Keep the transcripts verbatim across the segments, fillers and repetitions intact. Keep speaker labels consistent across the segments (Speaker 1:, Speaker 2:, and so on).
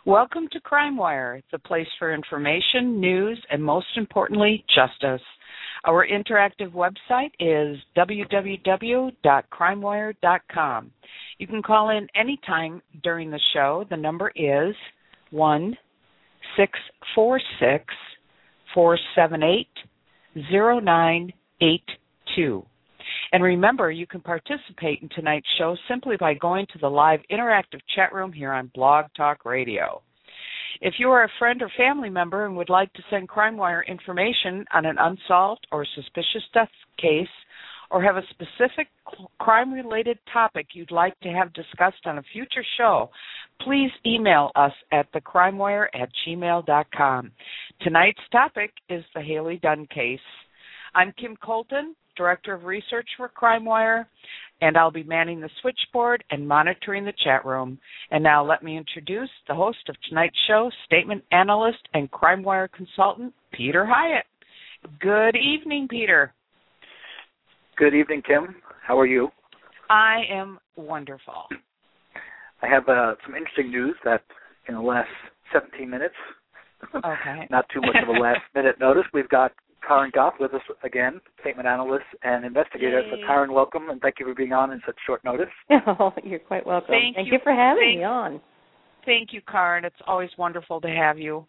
Speaker 1: Welcome to CrimeWire, the place for information, news, and most importantly, justice. Our interactive website is w w w dot crime wire dot com. You can call in anytime during the show. The number is one six four six, four seven eight, zero nine eight two. And remember, you can participate in tonight's show simply by going to the live interactive chat room here on Blog Talk Radio. If you are a friend or family member and would like to send CrimeWire information on an unsolved or suspicious death case, or have a specific crime-related topic you'd like to have discussed on a future show, please email us at the crime wire at gmail dot com. Tonight's topic is the Haley Dunn case. I'm Kim Colton, Director of Research for CrimeWire, and I'll be manning the switchboard and monitoring the chat room. And now let me introduce the host of tonight's show, statement analyst and CrimeWire consultant, Peter Hyatt. Good evening, Peter.
Speaker 2: Good evening, Kim. How are you?
Speaker 1: I am wonderful.
Speaker 2: I have uh, some interesting news that in the last seventeen minutes,
Speaker 1: okay.
Speaker 2: not too much of a last-minute notice, we've got Karen Goff with us again, statement analyst and investigator.
Speaker 1: Yay.
Speaker 2: So, Karen, welcome, and thank you for being on in such short notice.
Speaker 3: Oh, you're quite welcome.
Speaker 1: Thank,
Speaker 3: thank
Speaker 1: you.
Speaker 3: you for having
Speaker 1: thank,
Speaker 3: me on.
Speaker 1: Thank you, Karen. It's always wonderful to have you.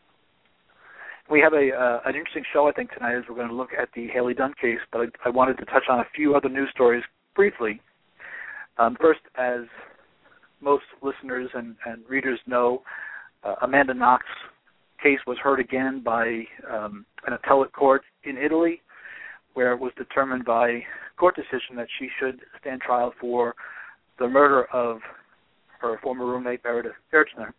Speaker 2: We have a uh, an interesting show, I think, tonight as we're going to look at the Haley Dunn case, but I, I wanted to touch on a few other news stories briefly. Um, first, as most listeners and, and readers know, uh, Amanda Knox case was heard again by um, an appellate court in Italy, where it was determined by court decision that she should stand trial for the murder of her former roommate, Meredith Kirchner.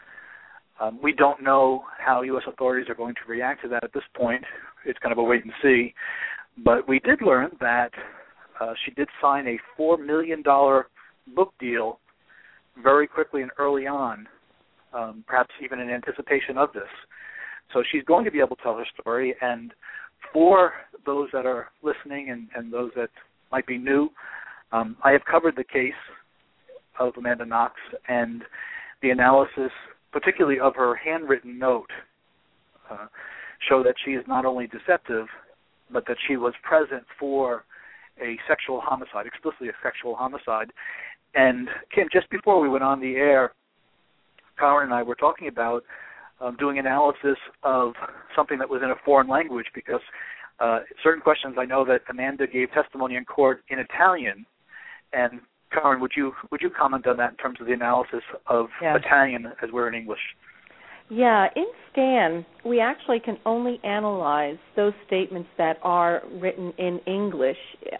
Speaker 2: Um, we don't know how U S authorities are going to react to that at this point. It's kind of a wait and see. But we did learn that uh, she did sign a four million dollars book deal very quickly and early on, um, perhaps even in anticipation of this. So she's going to be able to tell her story. And for those that are listening and, and those that might be new, um, I have covered the case of Amanda Knox and the analysis, particularly of her handwritten note, uh, show that she is not only deceptive, but that she was present for a sexual homicide, explicitly a sexual homicide. And, Kim, just before we went on the air, Karen and I were talking about um, doing analysis of something that was in a foreign language because uh, certain questions, I know that Amanda gave testimony in court in Italian, and Karen, would you would you comment on that in terms of the analysis of
Speaker 3: yes.
Speaker 2: Italian as we're in English?
Speaker 3: Yeah, in SCAN, we actually can only analyze those statements that are written in English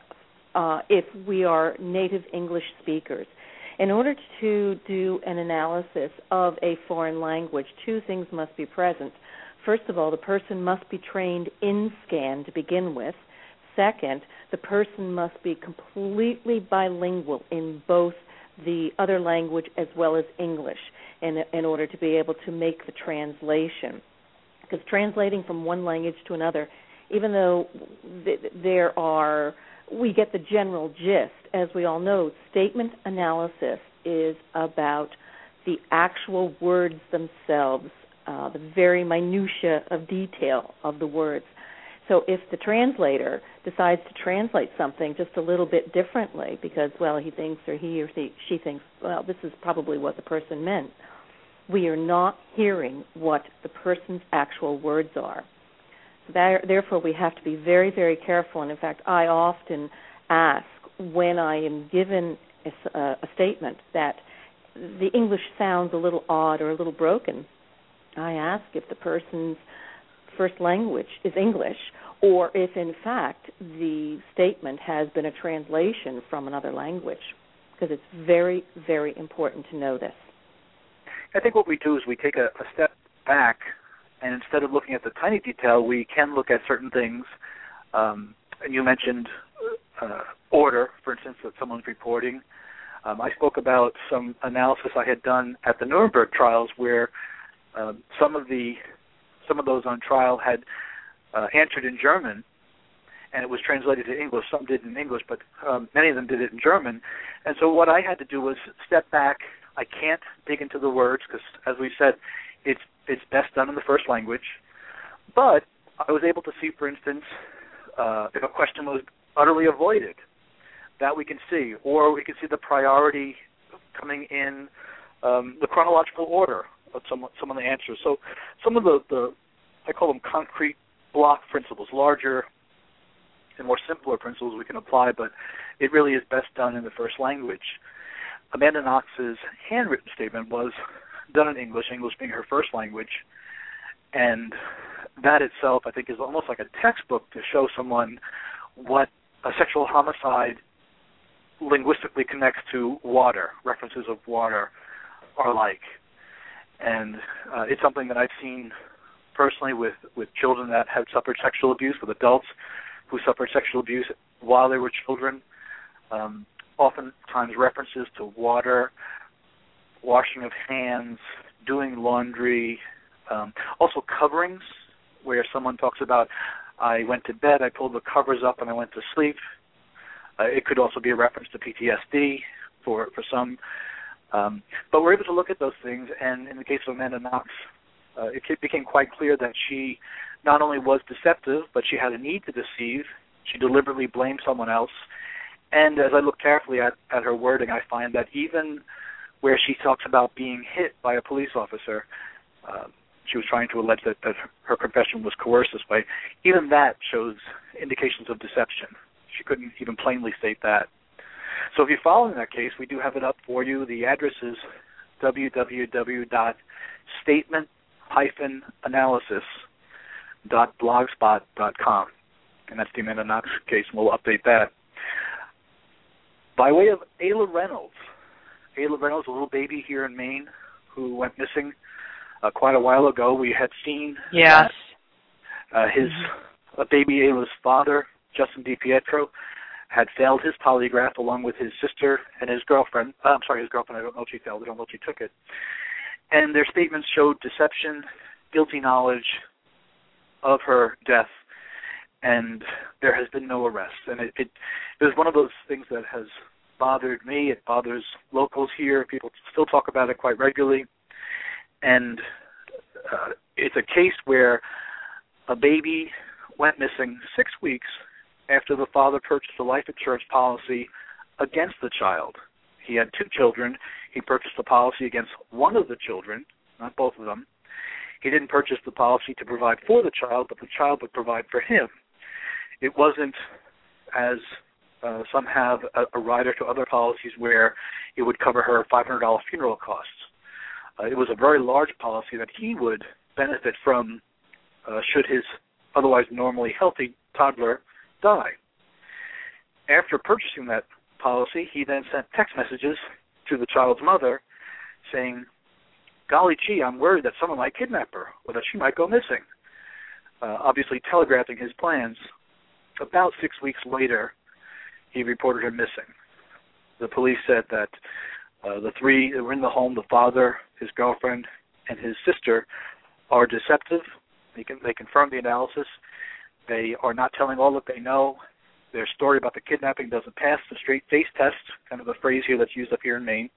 Speaker 3: uh, if we are native English speakers. In order to do an analysis of a foreign language, two things must be present. First of all, the person must be trained in SCAN to begin with. Second, the person must be completely bilingual in both the other language as well as English in, in order to be able to make the translation. Because translating from one language to another, even though th- there are, we get the general gist, as we all know, statement analysis is about the actual words themselves, uh, the very minutiae of detail of the words. So if the translator decides to translate something just a little bit differently because, well, he thinks or he or she thinks, well, this is probably what the person meant, we are not hearing what the person's actual words are. So that, therefore, we have to be very, very careful. And, in fact, I often ask when I am given a, a statement that the English sounds a little odd or a little broken, I ask if the person's first language is English, or if, in fact, the statement has been a translation from another language, because it's very, very important to know this.
Speaker 2: I think what we do is we take a, a step back, and instead of looking at the tiny detail, we can look at certain things. Um, and you mentioned uh, order, for instance, that someone's reporting. Um, I spoke about some analysis I had done at the Nuremberg trials where um, some of the some of those on trial had uh, answered in German, and it was translated to English. Some did in English, but um, many of them did it in German. And so what I had to do was step back I can't dig into the words because, as we said, it's it's best done in the first language. But I was able to see, for instance, uh, if a question was utterly avoided, that we can see, or we can see the priority coming in um, the chronological order of some some of the answers. So some of the, the I call them concrete block principles, larger and more simpler principles we can apply, but it really is best done in the first language. Amanda Knox's handwritten statement was done in English, English being her first language, and that itself, I think, is almost like a textbook to show someone what a sexual homicide linguistically connects to water, references of water are like. And uh, it's something that I've seen personally with, with children that have suffered sexual abuse, with adults who suffered sexual abuse while they were children. Um, oftentimes references to water, washing of hands, doing laundry, um, also coverings, where someone talks about, I went to bed, I pulled the covers up, and I went to sleep. Uh, it could also be a reference to P T S D for, for some. Um, but we're able to look at those things, and in the case of Amanda Knox, uh, it became quite clear that she not only was deceptive, but she had a need to deceive. She deliberately blamed someone else. And as I look carefully at, at her wording, I find that even where she talks about being hit by a police officer, uh, she was trying to allege that, that her confession was coerced this way, even that shows indications of deception. She couldn't even plainly state that. So if you're following that case, we do have it up for you. The address is w w w dot statement dash analysis dot blogspot dot com. And that's the Amanda Knox case, and we'll update that. By way of Ayla Reynolds. Ayla Reynolds, a little baby here in Maine who went missing uh, quite a while ago. We had seen
Speaker 1: yes.
Speaker 2: that, uh, his mm-hmm. uh, baby Ayla's father, Justin DiPietro, had failed his polygraph along with his sister and his girlfriend. Uh, I'm sorry, his girlfriend. I don't know if she failed. I don't know if she took it. And their statements showed deception, guilty knowledge of her death, and there has been no arrest. And it, it, it was one of those things that has bothered me. It bothers locals here. People still talk about it quite regularly. And uh, it's a case where a baby went missing six weeks after the father purchased a life insurance policy against the child. He had two children. He purchased a policy against one of the children, not both of them. He didn't purchase the policy to provide for the child, but the child would provide for him. It wasn't, as uh, some have, a, a rider to other policies where it would cover her five hundred dollars funeral costs. Uh, it was a very large policy that he would benefit from uh, should his otherwise normally healthy toddler die. After purchasing that policy, he then sent text messages to the child's mother saying, golly gee, I'm worried that someone might kidnap her or that she might go missing, uh, obviously telegraphing his plans. About six weeks later, he reported her missing. The police said that uh, the three that were in the home, the father, his girlfriend, and his sister, are deceptive. They, can, they confirmed the analysis. They are not telling all that they know. Their story about the kidnapping doesn't pass the straight face test, kind of a phrase here that's used up here in Maine.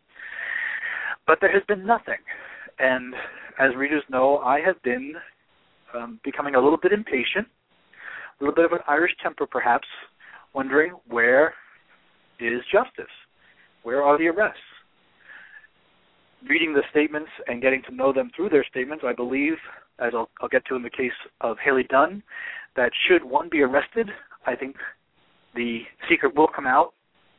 Speaker 2: But there has been nothing. And as readers know, I have been um, becoming a little bit impatient, a little bit of an Irish temper perhaps, wondering where is justice? Where are the arrests? Reading the statements and getting to know them through their statements, I believe, as I'll, I'll get to in the case of Haley Dunn, that should one be arrested, I think the secret will come out.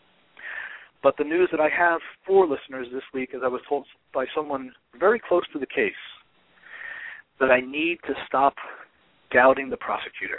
Speaker 2: But the news that I have for listeners this week, as I was told by someone very close to the case, that I need to stop doubting the prosecutor.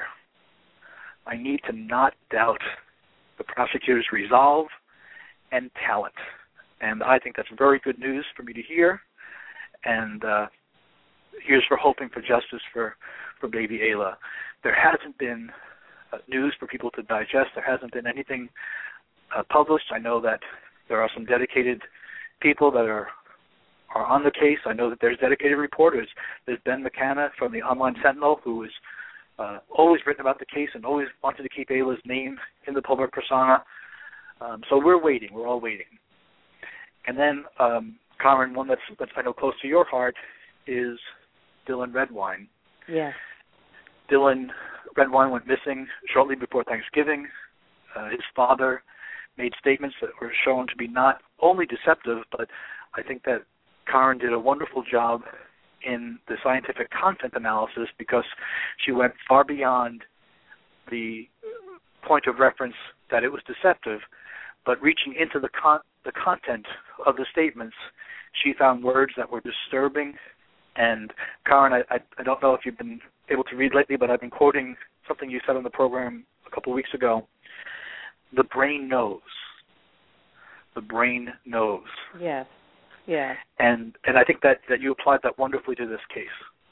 Speaker 2: I need to not doubt the prosecutor's resolve and talent. And I think that's very good news for me to hear. And uh, here's for hoping for justice for, for baby Ayla. There hasn't been uh, news for people to digest. There hasn't been anything uh, published. I know that there are some dedicated people that are are on the case. I know that there's dedicated reporters. There's Ben McCanna from the Online Sentinel, who is uh, always written about the case and always wanted to keep Ayla's name in the public persona. Um, so we're waiting. We're all waiting. And then um, Karen, one that's, that's I know close to your heart is Dylan Redwine.
Speaker 3: Yes.
Speaker 2: Dylan Redwine went missing shortly before Thanksgiving. Uh, his father made statements that were shown to be not only deceptive, but I think that Karen did a wonderful job in the scientific content analysis because she went far beyond the point of reference that it was deceptive, but reaching into the con- the content of the statements, she found words that were disturbing. And Karen, I, I, I don't know if you've been able to read lately, but I've been quoting something you said on the program a couple of weeks ago. The brain knows. The brain knows.
Speaker 3: Yes. Yeah.
Speaker 2: And and I think that, that you applied that wonderfully to this case.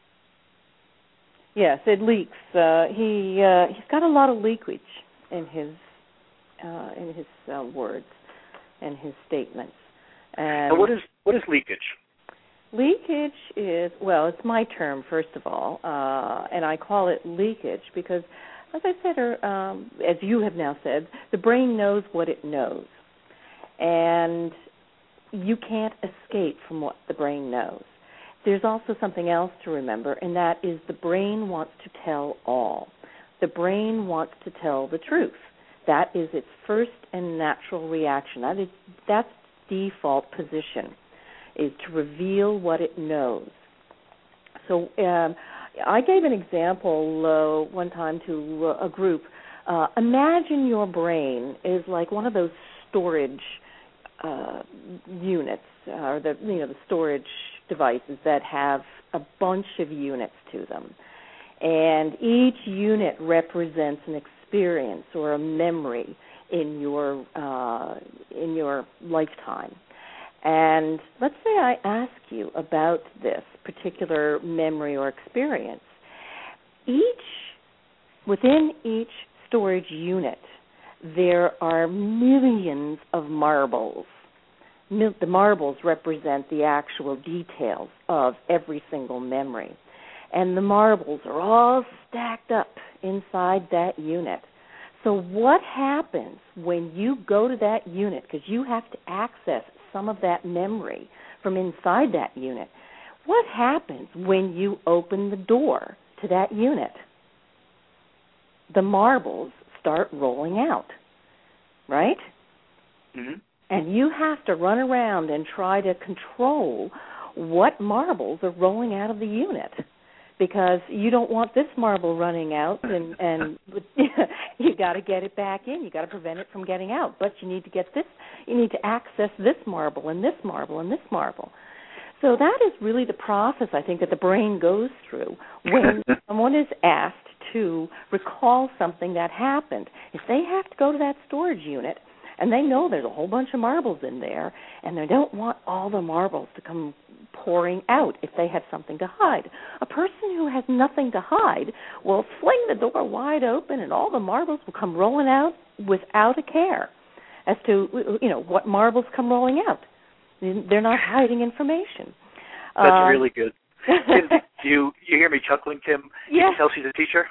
Speaker 3: Yes, it leaks. Uh, he uh, he's got a lot of leakage in his uh, in his uh, words and his statements. And,
Speaker 2: and what is what is leakage?
Speaker 3: Leakage is, well, it's my term, first of all, uh, and I call it leakage because, as I said, or um, as you have now said, the brain knows what it knows, and you can't escape from what the brain knows. There's also something else to remember, and that is the brain wants to tell all. The brain wants to tell the truth. That is its first and natural reaction. That is, that's default position, is to reveal what it knows. So um, I gave an example uh, one time to uh, a group. Uh, imagine your brain is like one of those storage uh, units, uh, or the you know the storage devices that have a bunch of units to them, and each unit represents an experience or a memory in your uh, in your lifetime. And let's say I ask you about this particular memory or experience. Each, within each storage unit, there are millions of marbles. The marbles represent the actual details of every single memory. And the marbles are all stacked up inside that unit. So what happens when you go to that unit, because you have to access some of that memory from inside that unit, what happens when you open the door to that unit? The marbles start rolling out, right?
Speaker 2: Mm-hmm.
Speaker 3: And you have to run around and try to control what marbles are rolling out of the unit, because you don't want this marble running out, and, and you got to get it back in. You got to prevent it from getting out. But you need to get this. You need to access this marble and this marble and this marble. So that is really the process, I think, that the brain goes through when someone is asked to recall something that happened. If they have to go to that storage unit and they know there's a whole bunch of marbles in there, and they don't want all the marbles to come pouring out if they have something to hide. A person who has nothing to hide will fling the door wide open, and all the marbles will come rolling out without a care as to, you know, what marbles come rolling out. They're not hiding information.
Speaker 2: That's
Speaker 3: um,
Speaker 2: really good. Kim, do you, you hear me chuckling, Kim?
Speaker 3: Yes.
Speaker 2: You can tell she's a teacher?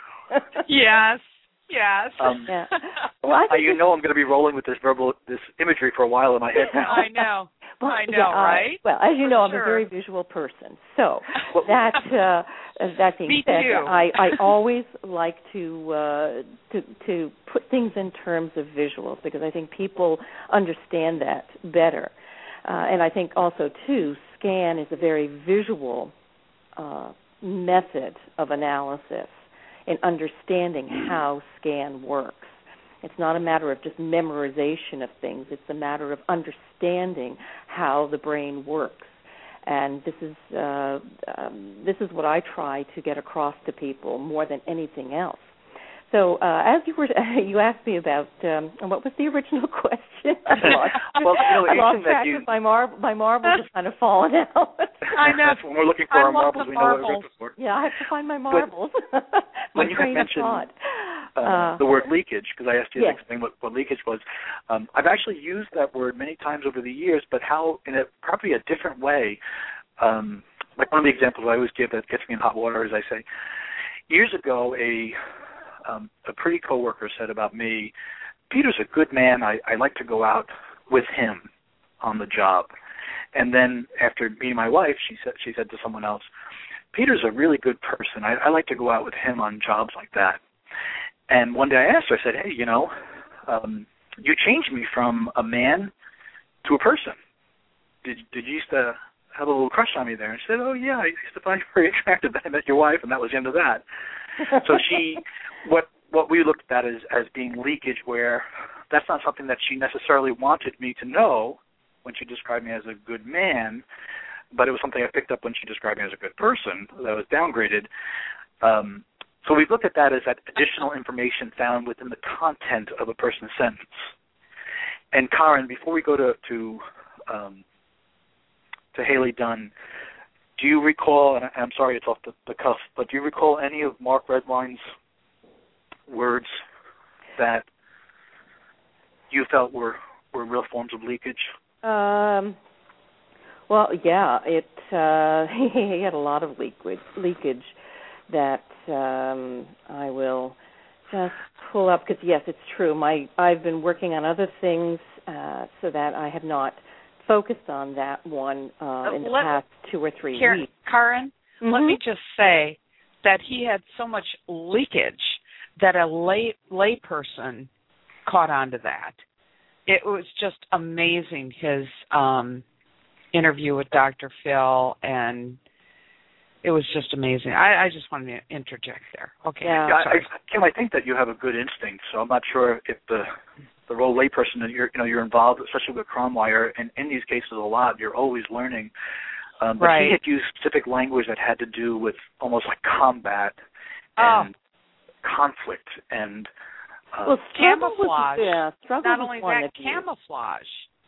Speaker 1: Yes. Yes.
Speaker 2: Um,
Speaker 3: yeah. Well, I
Speaker 2: uh, you know I'm going to be rolling with this verbal, this imagery for a while in my head now.
Speaker 1: I know.
Speaker 3: Well,
Speaker 1: I know,
Speaker 3: yeah, uh,
Speaker 1: right?
Speaker 3: Well, as you
Speaker 1: For
Speaker 3: know, I'm
Speaker 1: sure.
Speaker 3: a very visual person. So that uh, that being
Speaker 1: Me
Speaker 3: said,
Speaker 1: too.
Speaker 3: I, I always like to uh, to to put things in terms of visuals because I think people understand that better. Uh, and I think also too, SCAN is a very visual uh, method of analysis in understanding how SCAN works. It's not a matter of just memorization of things. It's a matter of understanding how the brain works. And this is uh, um, this is what I try to get across to people more than anything else. So uh, as you were, you asked me about um, what was the original question? I lost,
Speaker 2: well, you know,
Speaker 3: I lost track
Speaker 2: you...
Speaker 3: of my mar- my marbles have kind of fallen out.
Speaker 1: I know.
Speaker 2: When we're looking for
Speaker 1: I
Speaker 2: our
Speaker 1: love
Speaker 2: marbles,
Speaker 1: the
Speaker 2: we know what we're
Speaker 1: marbles.
Speaker 2: looking for.
Speaker 3: Yeah, I have to find my marbles. my
Speaker 2: when you had
Speaker 3: train of
Speaker 2: mentioned
Speaker 3: thought.
Speaker 2: uh,
Speaker 3: Uh,
Speaker 2: the word leakage, because I asked you
Speaker 3: yes.
Speaker 2: to explain what, what leakage was, um, I've actually used that word many times over the years, but how, in a probably a different way. Um, like one of the examples I always give that gets me in hot water is I say, years ago, a um, a pretty coworker said about me, Peter's a good man. I, I like to go out with him on the job. And then after meeting my wife, she said she said to someone else, Peter's a really good person. I, I like to go out with him on jobs like that. And one day I asked her, I said, hey, you know, um, you changed me from a man to a person. Did, did you used to have a little crush on me there? And she said, oh, yeah, I used to find you very attractive. Then I met your wife, and that was the end of that. So she, what what we looked at as, as being leakage, where that's not something that she necessarily wanted me to know when she described me as a good man, but it was something I picked up when she described me as a good person that was downgraded. Um, so we looked at that as that additional information found within the content of a person's sentence. And Karen, before we go to to, um, to Haley Dunn, do you recall, and I'm sorry it's off the, the cuff, but do you recall any of Mark Redwine's words that you felt were, were real forms of leakage?
Speaker 3: Um, well, yeah, it uh, he had a lot of leakage, leakage that um, I will just pull up, because, yes, it's true. My I've been working on other things uh, so that I have not focused on that one uh, in the
Speaker 1: Let,
Speaker 3: past two or three
Speaker 1: Karen,
Speaker 3: weeks.
Speaker 1: Karen,
Speaker 3: mm-hmm.
Speaker 1: let me just say that he had so much leakage that a lay layperson caught on to that. It was just amazing, his um, interview with Doctor Phil, and it was just amazing. I, I just wanted to interject there. Okay.
Speaker 3: Yeah.
Speaker 2: yeah I, Kim, I think that you have a good instinct, so I'm not sure if the the role layperson that you're, you know, you're involved, especially with CrimeWire, and in these cases a lot, you're always learning. Um, but
Speaker 1: right.
Speaker 2: he had used specific language that had to do with almost like combat
Speaker 1: oh.
Speaker 2: and conflict and uh,
Speaker 3: well,
Speaker 1: camouflage.
Speaker 3: Was, yeah,
Speaker 1: Not only that,
Speaker 3: that
Speaker 1: camouflage.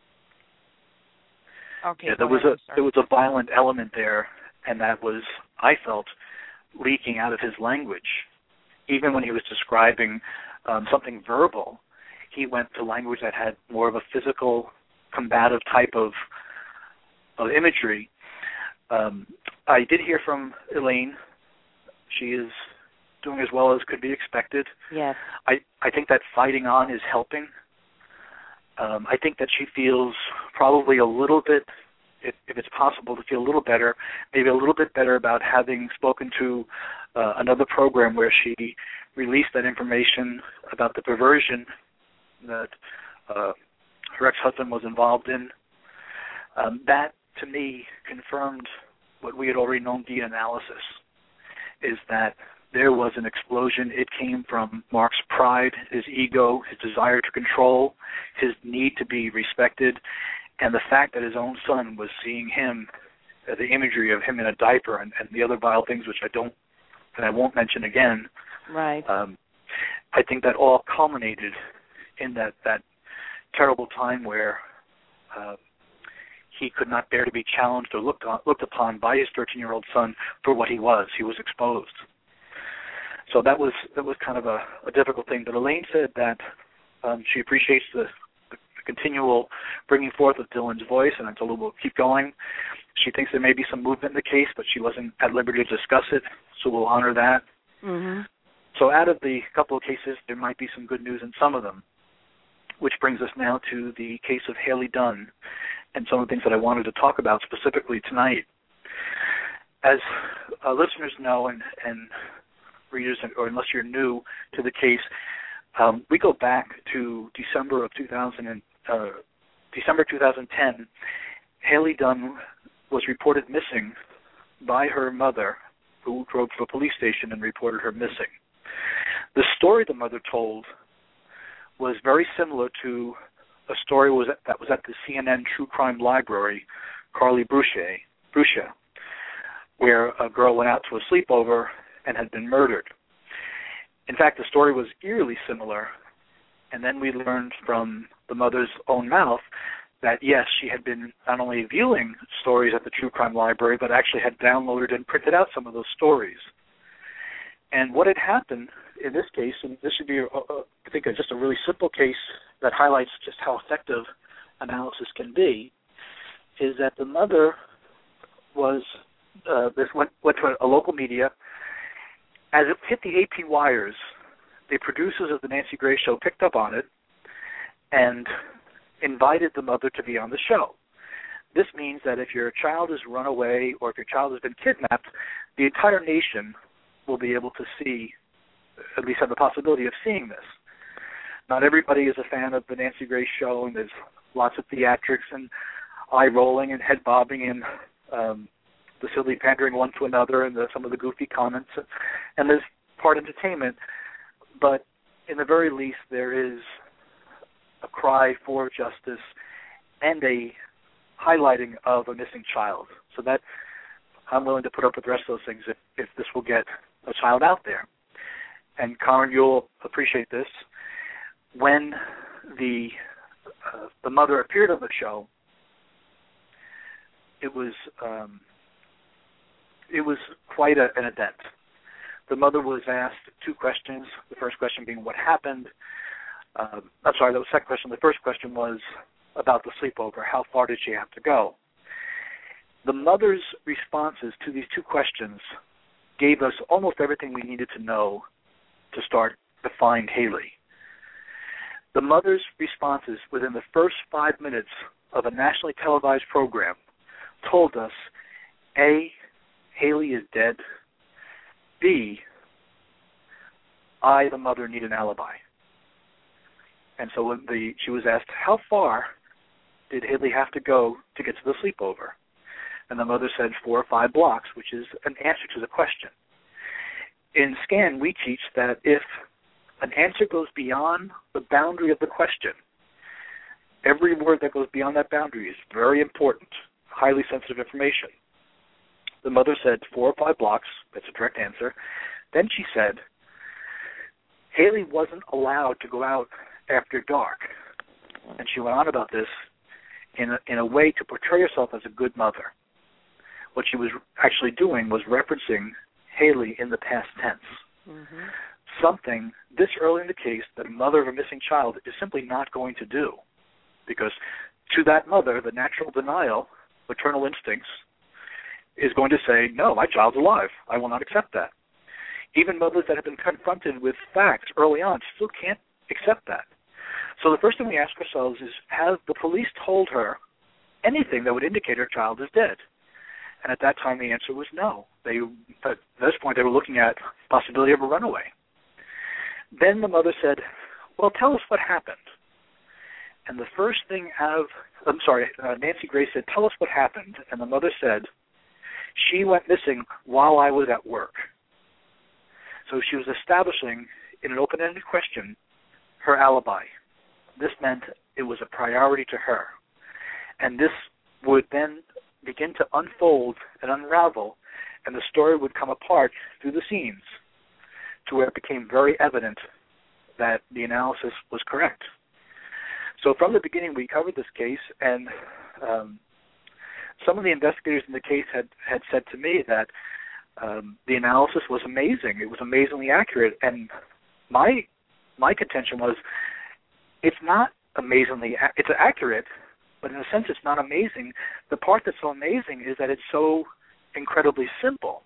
Speaker 1: Okay.
Speaker 2: Yeah, there was
Speaker 1: ahead,
Speaker 2: a there was a violent element there, and that was, I felt, leaking out of his language. Even when he was describing um, something verbal, he went to language that had more of a physical, combative type of of imagery. Um, I did hear from Elaine. She is doing as well as could be expected.
Speaker 3: Yes.
Speaker 2: I, I think that fighting on is helping. Um, I think that she feels probably a little bit, if, if it's possible, to feel a little better, maybe a little bit better about having spoken to uh, another program where she released that information about the perversion that uh, her ex-husband was involved in. Um, that, to me, confirmed what we had already known via analysis, is that there was an explosion. It came from Mark's pride, his ego, his desire to control, his need to be respected, and the fact that his own son was seeing him, uh, the imagery of him in a diaper and, and the other vile things which I don't, and I won't mention again.
Speaker 3: Right.
Speaker 2: Um, I think that all culminated in that, that terrible time where uh, he could not bear to be challenged or looked on, looked upon by his thirteen-year-old son for what he was. He was exposed. So that was that was kind of a, a difficult thing. But Elaine said that um, she appreciates the, the, the continual bringing forth of Dylan's voice, and I told her we'll keep going. She thinks there may be some movement in the case, but she wasn't at liberty to discuss it, so we'll honor that.
Speaker 3: Mm-hmm.
Speaker 2: So out of the couple of cases, there might be some good news in some of them, which brings us now to the case of Haley Dunn and some of the things that I wanted to talk about specifically tonight. As uh, listeners know, and, and readers, or unless you're new to the case, um, we go back to December of two thousand and, uh, December twenty ten. Haley Dunn was reported missing by her mother, who drove to a police station and reported her missing. The story the mother told was very similar to a story was at, that was at the C N N True Crime Library, Carly Bruchet, Brucia, where a girl went out to a sleepover and had been murdered. In fact, the story was eerily similar, and then we learned from the mother's own mouth that, yes, she had been not only viewing stories at the True Crime Library, but actually had downloaded and printed out some of those stories. And what had happened in this case, and this would be, a, a, I think, a, just a really simple case that highlights just how effective analysis can be, is that the mother was, uh, this went, went to a, a local media. As it hit the A P wires, the producers of the Nancy Grace Show picked up on it and invited the mother to be on the show. this means that if your child is run away or if your child has been kidnapped, the entire nation will be able to see, at least have the possibility of seeing this. Not everybody is a fan of the Nancy Grace show, and there's lots of theatrics and eye-rolling and head-bobbing and um, the silly pandering one to another and the, some of the goofy comments. And there's part entertainment, but in the very least there is a cry for justice and a highlighting of a missing child. So that I'm willing to put up with the rest of those things if, if this will get a child out there. And Karen, you'll appreciate this. When the uh, the mother appeared on the show, it was um, it was quite a, an event. The mother was asked two questions. The first question being what happened. Uh, I'm sorry, the second question. The first question was about the sleepover. How far did she have to go? The mother's responses to these two questions gave us almost everything we needed to know to start to find Haley. The mother's responses within the first five minutes of a nationally televised program told us, A, Haley is dead. B, I, the mother, need an alibi. And so when the, she was asked, how far did Haley have to go to get to the sleepover? And the mother said four or five blocks, which is an answer to the question. In SCAN, we teach that if an answer goes beyond the boundary of the question, every word that goes beyond that boundary is very important, highly sensitive information. The mother said four or five blocks. That's a direct answer. Then she said, Haley wasn't allowed to go out after dark. And she went on about this in a, in a way to portray herself as a good mother. What she was actually doing was referencing Haley in the past tense. Mm-hmm. Something this early in the case that a mother of a missing child is simply not going to do. Because to that mother, the natural denial, maternal instincts, is going to say, no, my child's alive. I will not accept that. Even mothers that have been confronted with facts early on still can't accept that. So the first thing we ask ourselves is, have the police told her anything that would indicate her child is dead? And at that time, the answer was no. They, at this point, they were looking at the possibility of a runaway. Then the mother said, well, tell us what happened. And the first thing out of, I'm sorry, uh, Nancy Grace said, tell us what happened. And the mother said, she went missing while I was at work. So she was establishing, in an open-ended question, her alibi. This meant it was a priority to her. And this would then begin to unfold and unravel, and the story would come apart through the scenes to where it became very evident that the analysis was correct. So from the beginning, we covered this case, and um, some of the investigators in the case had, had said to me that um, the analysis was amazing. It was amazingly accurate, and my my contention was it's not amazingly, it's accurate, but in a sense it's not amazing. The part that's so amazing is that it's so incredibly simple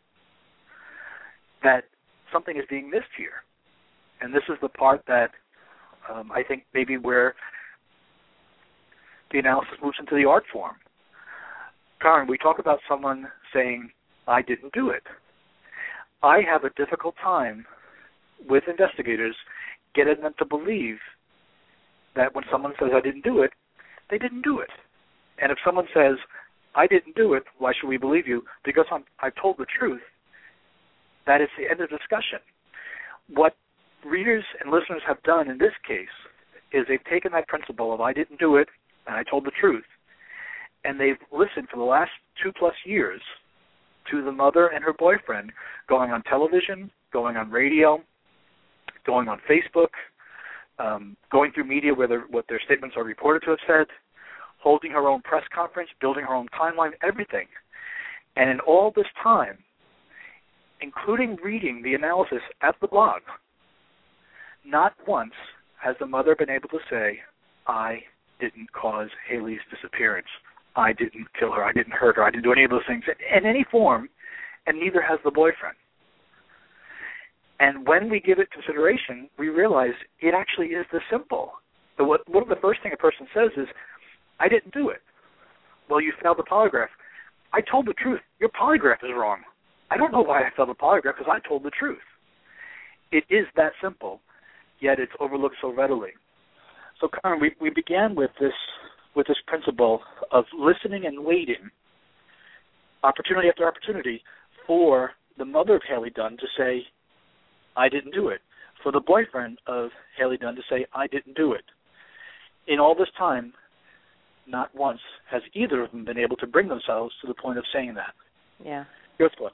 Speaker 2: that something is being missed here. And this is the part that um, I think maybe where the analysis moves into the art form. Karen, we talk about someone saying, I didn't do it. I have a difficult time with investigators getting them to believe that when someone says, I didn't do it, they didn't do it. And if someone says, I didn't do it, why should we believe you? Because I'm, I've told the truth. That is the end of discussion. What readers and listeners have done in this case is they've taken that principle of I didn't do it and I told the truth, and they've listened for the last two-plus years to the mother and her boyfriend going on television, going on radio, going on Facebook, um, going through media where what their statements are reported to have said, holding her own press conference, building her own timeline, everything. And in all this time, including reading the analysis at the blog, not once has the mother been able to say, I didn't cause Haley's disappearance. I didn't kill her. I didn't hurt her. I didn't do any of those things in any form, and neither has the boyfriend. And when we give it consideration, we realize it actually is this simple. So what, what the first thing a person says is, I didn't do it. well, you failed the polygraph. I told the truth. Your polygraph is wrong. I don't know why I failed the polygraph because I told the truth. It is that simple, yet it's overlooked so readily. So, Karen, we, we began with this with this principle of listening and waiting, opportunity after opportunity, for the mother of Haley Dunn to say, I didn't do it, for the boyfriend of Haley Dunn to say, I didn't do it. In all this time, not once has either of them been able to bring themselves to the point of saying that.
Speaker 3: Yeah.
Speaker 2: Your thoughts?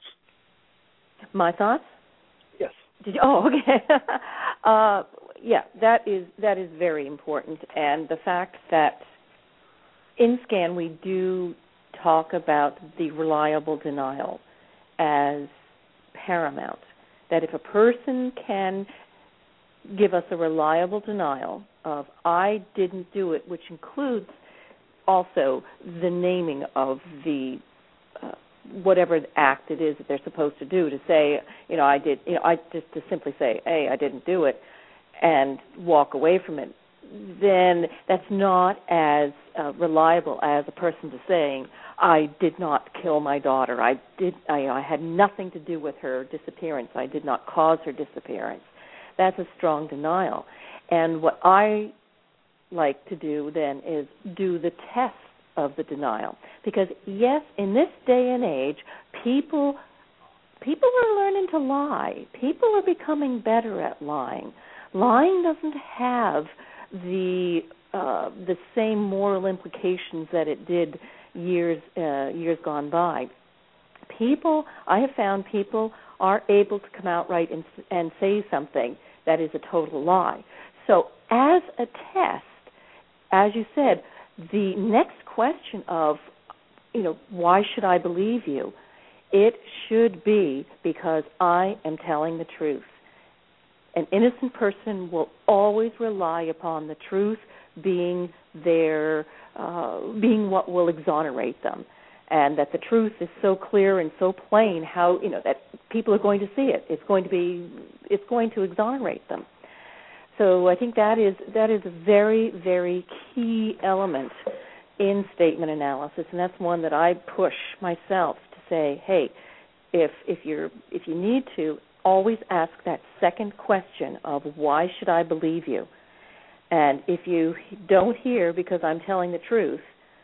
Speaker 3: My thoughts?
Speaker 2: Yes.
Speaker 3: Did you, oh, okay. uh, yeah, that is that is very important, and the fact that in SCAN we do talk about the reliable denial as paramount. That if a person can give us a reliable denial of I didn't do it, which includes also the naming of the uh, whatever act it is that they're supposed to do, to say, you know, I did, you know, I just to simply say, hey, I didn't do it, and walk away from it, then that's not as uh, reliable as a person to saying, I did not kill my daughter. I did. I, I had nothing to do with her disappearance. I did not cause her disappearance. That's a strong denial. And what I like to do then is do the test of the denial, because yes, in this day and age, people people are learning to lie. People are becoming better at lying. Lying doesn't have the uh, the same moral implications that it did years uh, years gone by. People, I have found people are able to come out right and, and say something that is a total lie. So as a test, as you said, the next question of, you know, why should I believe you? It should be because I am telling the truth. An innocent person will always rely upon the truth being their, uh, being what will exonerate them, and that the truth is so clear and so plain. How you know that people are going to see it. It's going to be, it's going to exonerate them. So I think that is that is a very, very key element in statement analysis, and that's one that I push myself to say, hey, if if you're if you need to, always ask that second question of why should I believe you? And if you don't hear because I'm telling the truth,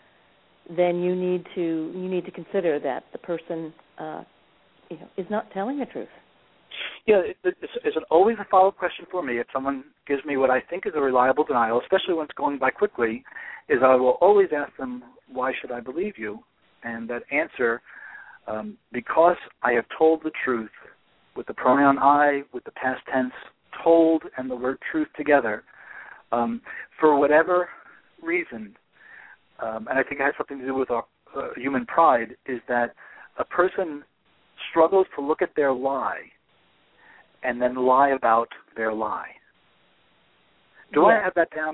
Speaker 3: then you need to you need to consider that the person uh, you know is not telling the truth.
Speaker 2: Yeah, it's, it's an always a follow-up question for me if someone gives me what I think is a reliable denial, especially when it's going by quickly, is I will always ask them, why should I believe you? And that answer, um, because I have told the truth, with the pronoun I, with the past tense, told, and the word truth together, um, for whatever reason, um, and I think it has something to do with our uh, human pride, is that a person struggles to look at their lie and then lie about their lie. Do
Speaker 3: Yeah.
Speaker 2: I have that down?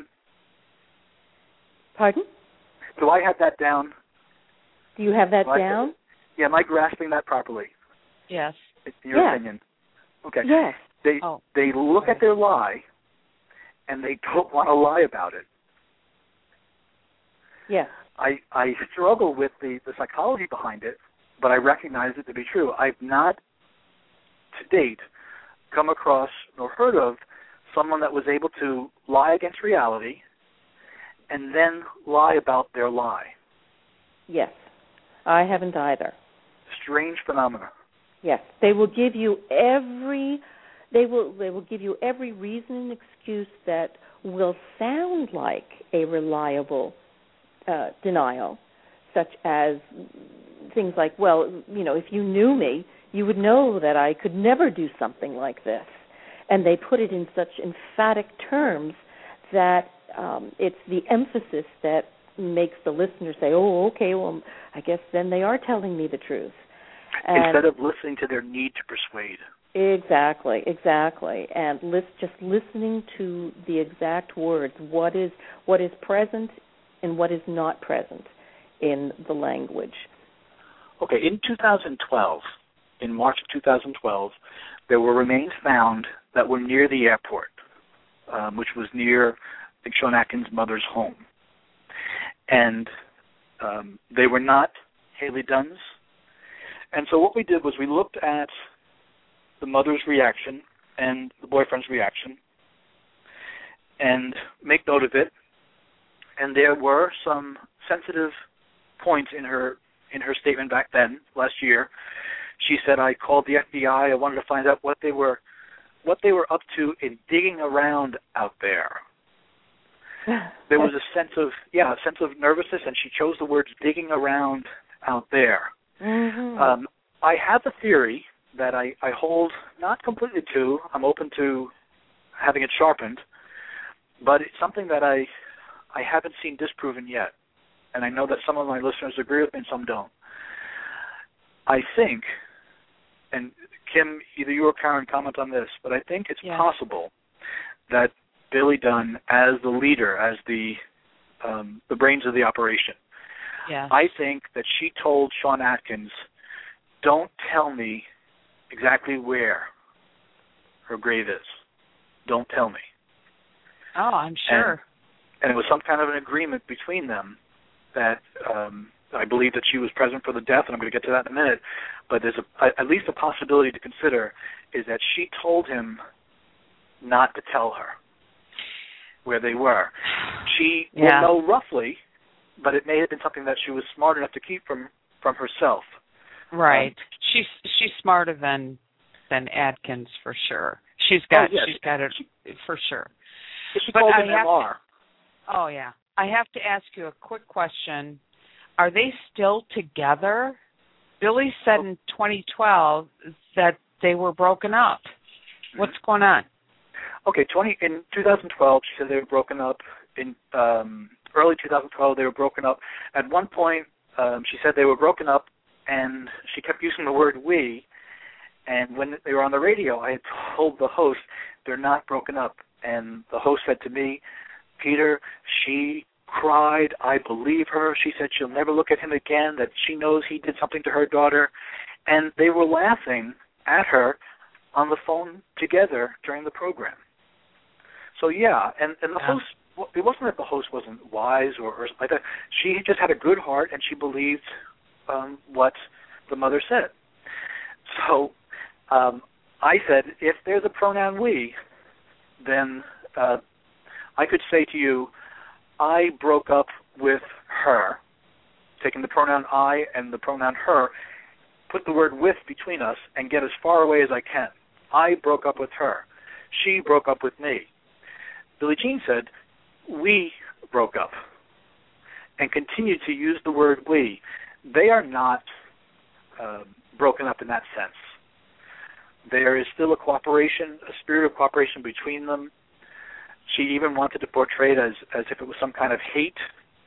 Speaker 3: Pardon?
Speaker 2: Do I have that down?
Speaker 3: Do you have that
Speaker 2: Do I-
Speaker 3: down?
Speaker 2: Yeah, am I grasping that properly?
Speaker 1: Yes.
Speaker 2: In your
Speaker 3: Yeah.
Speaker 2: opinion? Okay.
Speaker 3: Yes.
Speaker 2: They
Speaker 1: Oh.
Speaker 2: they look at their lie, and they don't want to lie about it.
Speaker 3: Yes.
Speaker 2: I I struggle with the, the psychology behind it, but I recognize it to be true. I've not, to date, come across nor heard of someone that was able to lie against reality and then lie about their lie.
Speaker 3: Yes. I haven't either.
Speaker 2: Strange phenomena.
Speaker 3: Yes. They will give you every they will they will give you every reason and excuse that will sound like a reliable uh, denial, such as things like, well, you know, if you knew me, you would know that I could never do something like this. And they put it in such emphatic terms that um, it's the emphasis that makes the listener say, oh, okay, well, I guess then they are telling me the truth. And
Speaker 2: instead of listening to their need to persuade.
Speaker 3: Exactly, exactly. And list, just listening to the exact words, what is what is present and what is not present in the language.
Speaker 2: Okay, in two thousand twelve, in March of two thousand twelve, there were remains found that were near the airport, um, which was near I think, Sean Atkins' mother's home. And um, they were not Haley Dunn's. And so what we did was we looked at the mother's reaction and the boyfriend's reaction and make note of it. And there were some sensitive points in her in her statement back then, last year. She said, I called the F B I. I wanted to find out what they were what they were up to in digging around out there. There was a sense of, yeah, a sense of nervousness, and she chose the words digging around out there.
Speaker 3: Mm-hmm.
Speaker 2: Um, I have a theory that I, I hold not completely to. I'm open to having it sharpened, but it's something that I I haven't seen disproven yet. And I know that some of my listeners agree with me and some don't. I think, and Kim, either you or Karen comment on this, but I think it's
Speaker 1: yeah.
Speaker 2: possible that Billy Dunn, as the leader, as the um, the brains of the operation,
Speaker 1: yeah.
Speaker 2: I think that she told Sean Atkins, don't tell me exactly where her grave is. Don't tell me.
Speaker 1: Oh, I'm sure.
Speaker 2: And, and it was some kind of an agreement between them that um, I believe that she was present for the death, and I'm going to get to that in a minute, but there's a, at least a possibility to consider is that she told him not to tell her where they were. She
Speaker 1: yeah.
Speaker 2: will know roughly, but it may have been something that she was smart enough to keep from, from herself.
Speaker 1: Right.
Speaker 2: Um,
Speaker 1: she's she's smarter than than Atkins for sure. She's got
Speaker 2: oh, yes.
Speaker 1: she's got it for sure.
Speaker 2: She
Speaker 1: but
Speaker 2: called
Speaker 1: I
Speaker 2: him
Speaker 1: have
Speaker 2: M R.
Speaker 1: To, oh yeah. I have to ask you a quick question. Are they still together? Billy said in twenty twelve that they were broken up. What's going on?
Speaker 2: Okay, twenty in two thousand twelve, she said they were broken up. In um, early two thousand twelve, they were broken up. At one point, um, she said they were broken up, and she kept using the word we. And when they were on the radio, I had told the host they're not broken up. And the host said to me, Peter, she cried. I believe her. She said she'll never look at him again, that she knows he did something to her daughter. And they were laughing at her on the phone together during the program. So, yeah, and, and the
Speaker 1: yeah.
Speaker 2: host, it wasn't that the host wasn't wise or, or like that. She just had a good heart, and she believed um, what the mother said. So um, I said, if there's a pronoun we, then uh, I could say to you, I broke up with her, taking the pronoun I and the pronoun her, put the word with between us, and get as far away as I can. I broke up with her. She broke up with me. Billie Jean said, we broke up, and continued to use the word we. They are not uh, broken up in that sense. There is still a cooperation, a spirit of cooperation between them. She even wanted to portray it as, as if it was some kind of hate.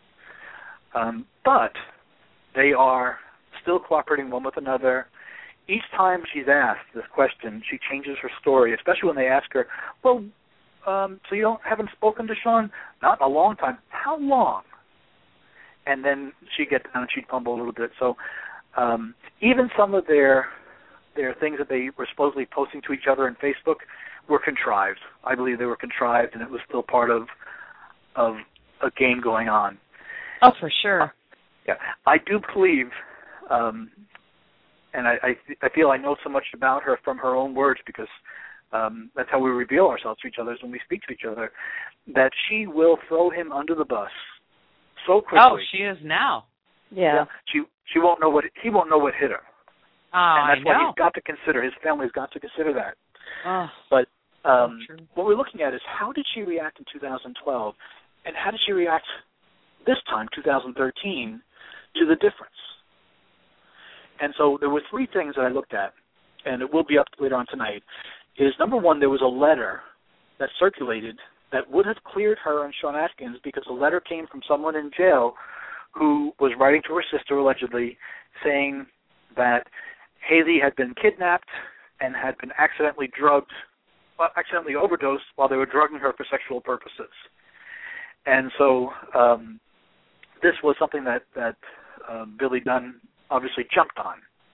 Speaker 2: Um, but they are still cooperating one with another. Each time she's asked this question, she changes her story, especially when they ask her, well, um, so you don't haven't spoken to Sean? Not in a long time. How long? And then she'd get down and she'd fumble a little bit. So um, even some of their their things that they were supposedly posting to each other on Facebook were contrived. I believe they were contrived, and it was still part of of a game going on.
Speaker 1: Oh, for sure.
Speaker 2: Uh, yeah, I do believe, um, and I, I I feel I know so much about her from her own words, because um, that's how we reveal ourselves to each other, is when we speak to each other, that she will throw him under the bus so quickly.
Speaker 1: Oh, she is now.
Speaker 3: Yeah.
Speaker 2: yeah she she won't know what he won't know what hit her.
Speaker 1: Oh,
Speaker 2: and that's
Speaker 1: I know.
Speaker 2: why he's got to consider, his family's got to consider that.
Speaker 1: Oh,
Speaker 2: but um,
Speaker 1: so
Speaker 2: what we're looking at is, how did she react in two thousand twelve, and how did she react this time, two thousand thirteen, to the difference? And so there were three things that I looked at, and it will be up later on tonight, is number one, there was a letter that circulated that would have cleared her and Sean Atkins, because the letter came from someone in jail who was writing to her sister, allegedly, saying that Haley had been kidnapped and had been accidentally drugged, well, accidentally overdosed while they were drugging her for sexual purposes. And so um, this was something that, that uh, Billy Dunn obviously jumped on.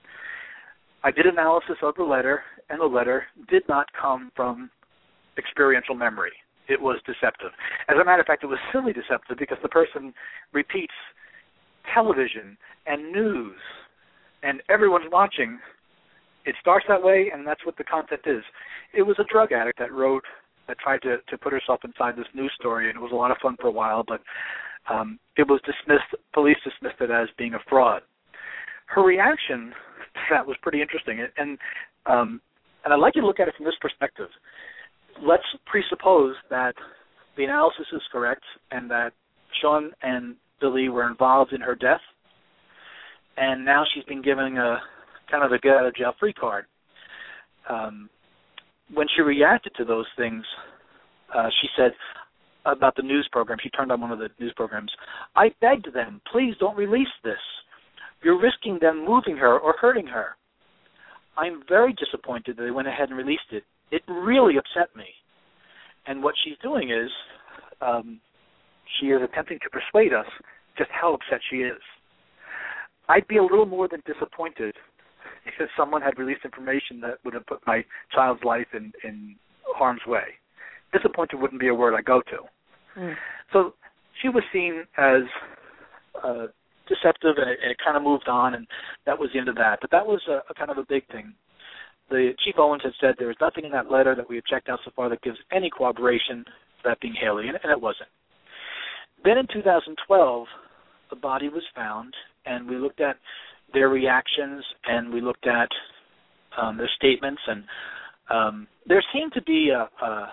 Speaker 2: I did analysis of the letter, and the letter did not come from experiential memory. It was deceptive. As a matter of fact, it was silly deceptive, because the person repeats television and news and everyone's watching, it starts that way, and that's what the content is. It was a drug addict that wrote, that tried to, to put herself inside this news story, and it was a lot of fun for a while, but um, it was dismissed, police dismissed it as being a fraud. Her reaction to that was pretty interesting, and um, and I'd like you to look at it from this perspective. Let's presuppose that the analysis is correct and that Sean and Billy were involved in her death, and now she's been given a kind of a get-out-of-jail-free card. Um, when she reacted to those things, uh, she said about the news program, she turned on one of the news programs, "I begged them, please don't release this. You're risking them moving her or hurting her. I'm very disappointed that they went ahead and released it. It really upset me." And what she's doing is um, she is attempting to persuade us just how upset she is. I'd be a little more than disappointed if someone had released information that would have put my child's life in, in harm's way. Disappointed wouldn't be a word I go to. Mm. So she was seen as uh, deceptive, and it, and it kind of moved on, and that was the end of that. But that was a, a kind of a big thing. The Chief Owens had said there was nothing in that letter that we had checked out so far that gives any corroboration for that being Haley, and, and it wasn't. Then in two thousand twelve, the body was found, and we looked at their reactions, and we looked at um, their statements, and um, there seemed to be a, a,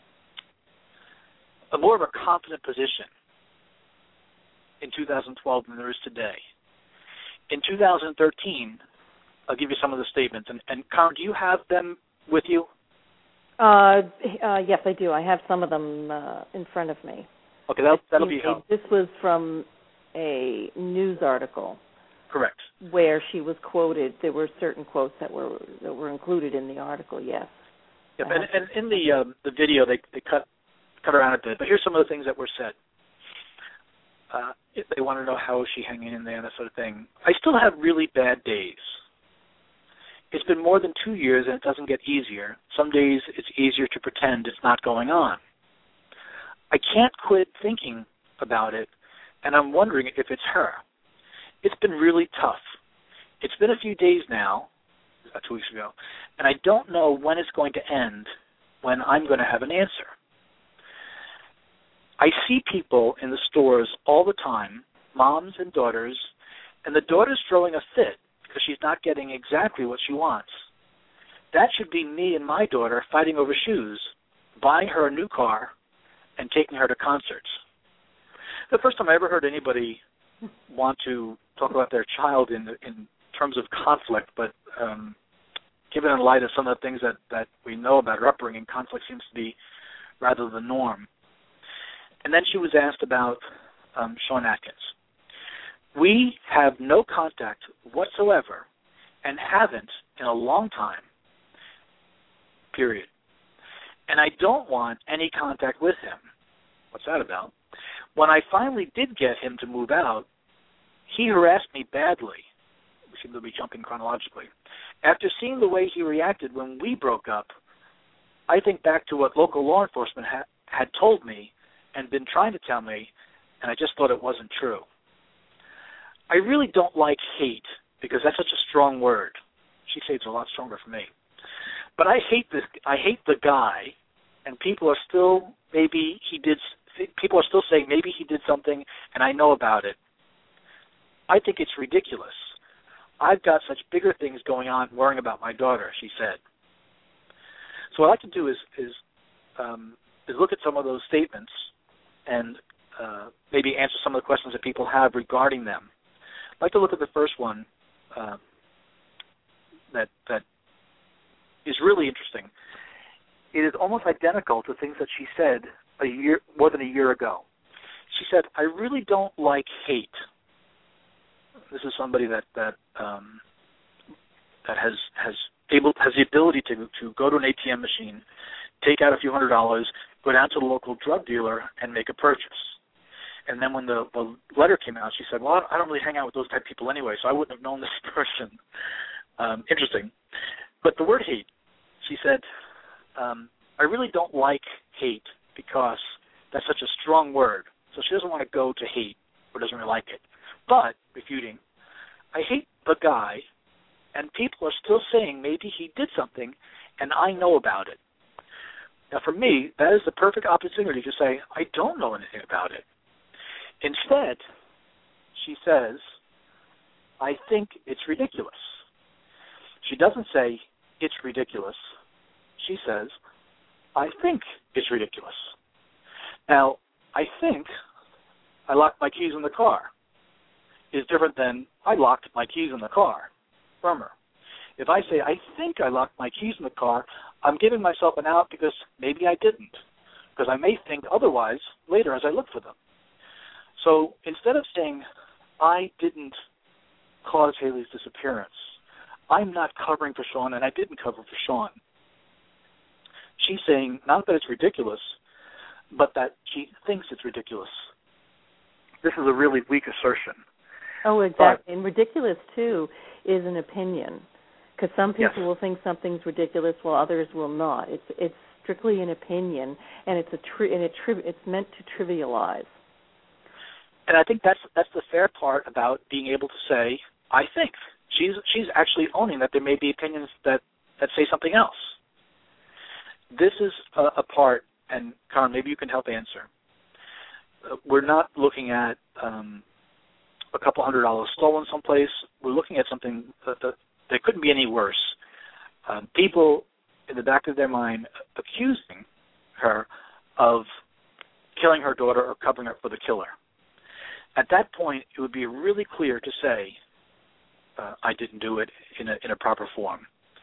Speaker 2: a more of a confident position in two thousand twelve than there is today. In two thousand thirteen, I'll give you some of the statements. And, and Karen, do you have them with you?
Speaker 3: Uh, uh, yes, I do. I have some of them uh, in front of me.
Speaker 2: Okay, that'll, that'll be helpful.
Speaker 3: This was from a news article.
Speaker 2: Correct.
Speaker 3: Where she was quoted. There were certain quotes that were that were included in the article. Yes.
Speaker 2: Yep, and, and in the um, the video, they they cut cut around a bit. But here's some of the things that were said. Uh, if they want to know how is she hanging in there, that sort of thing. I still have really bad days. It's been more than two years, and it doesn't get easier. Some days it's easier to pretend it's not going on. I can't quit thinking about it, and I'm wondering if it's her. It's been really tough. It's been a few days now, uh, two weeks ago, and I don't know when it's going to end, when I'm going to have an answer. I see people in the stores all the time, moms and daughters, and the daughter's throwing a fit because she's not getting exactly what she wants. That should be me and my daughter fighting over shoes, buying her a new car, and taking her to concerts. The first time I ever heard anybody want to talk about their child in in terms of conflict, but um, given in light of some of the things that, that we know about her upbringing, conflict seems to be rather the norm. And then she was asked about um, Sean Atkins. We have no contact whatsoever and haven't in a long time, period. And I don't want any contact with him. What's that about? When I finally did get him to move out, he harassed me badly. We seem to be jumping chronologically. After seeing the way he reacted when we broke up, I think back to what local law enforcement ha- had told me and been trying to tell me, and I just thought it wasn't true. I really don't like hate because that's such a strong word. She says it's a lot stronger for me. But I hate this. I hate the guy, and people are still maybe he did. People are still saying maybe he did something, and I know about it. I think it's ridiculous. I've got such bigger things going on, worrying about my daughter, she said. So what I'd like to do is is, um, is look at some of those statements and uh, maybe answer some of the questions that people have regarding them. I'd like to look at the first one uh, that that is really interesting. It is almost identical to things that she said a year, more than a year ago. She said, "I really don't like hate." This is somebody that that um, that has has able has the ability to to go to an A T M machine, take out a few hundred dollars, go down to the local drug dealer, and make a purchase. And then when the, the letter came out, she said, "Well, I don't really hang out with those type of people anyway, so I wouldn't have known this person." Um, interesting. But the word hate, she said, um, "I really don't like hate because that's such a strong word." So she doesn't want to go to hate or doesn't really like it. But, refuting, I hate the guy, and people are still saying maybe he did something, and I know about it. Now, for me, that is the perfect opportunity to say, I don't know anything about it. Instead, she says, I think it's ridiculous. She doesn't say, it's ridiculous. She says, I think it's ridiculous. Now, I think I locked my keys in the car is different than I locked my keys in the car from her. If I say, I think I locked my keys in the car, I'm giving myself an out because maybe I didn't, because I may think otherwise later as I look for them. So instead of saying, I didn't cause Haley's disappearance, I'm not covering for Sean, and I didn't cover for Sean. She's saying not that it's ridiculous, but that she thinks it's ridiculous. This is a really weak assertion.
Speaker 3: Oh, exactly.
Speaker 2: But,
Speaker 3: and ridiculous, too, is an opinion, because some people
Speaker 2: yes.
Speaker 3: will think something's ridiculous while others will not. It's it's strictly an opinion, and it's a tri- and it tri- it's meant to trivialize.
Speaker 2: And I think that's that's the fair part about being able to say, I think. She's she's actually owning that there may be opinions that, that say something else. This is a, a part, and Karen, maybe you can help answer. Uh, we're not looking at um, a couple hundred dollars stolen someplace. We're looking at something that, that, that couldn't be any worse. Um, people in the back of their mind accusing her of killing her daughter or covering up for the killer. At that point, it would be really clear to say, uh, I didn't do it in a, in a proper form.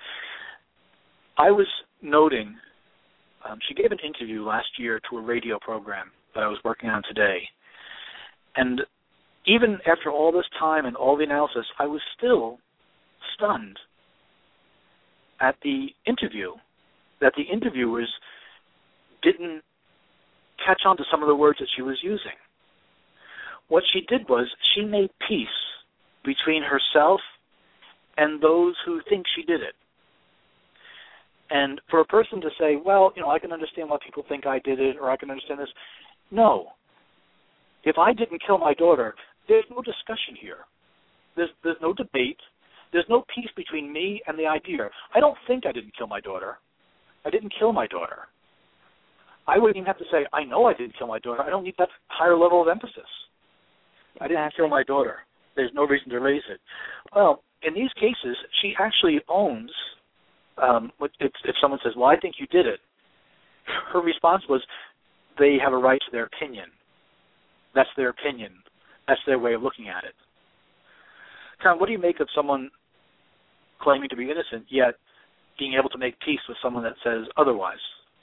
Speaker 2: I was noting, um, she gave an interview last year to a radio program that I was working on today. And even after all this time and all the analysis, I was still stunned at the interview, that the interviewers didn't catch on to some of the words that she was using. What she did was she made peace between herself and those who think she did it. And for a person to say, well, you know, I can understand why people think I did it, or I can understand this. No. If I didn't kill my daughter, there's no discussion here. There's, there's no debate. There's no peace between me and the idea. I don't think I didn't kill my daughter. I didn't kill my daughter. I wouldn't even have to say, I know I didn't kill my daughter. I don't need that higher level of emphasis. Exactly. I didn't kill my daughter. There's no reason to raise it. Well, in these cases, she actually owns, um, if, if someone says, well, I think you did it, her response was, they have a right to their opinion. That's their opinion. That's their way of looking at it. Karen, what do you make of someone claiming to be innocent, yet being able to make peace with someone that says otherwise?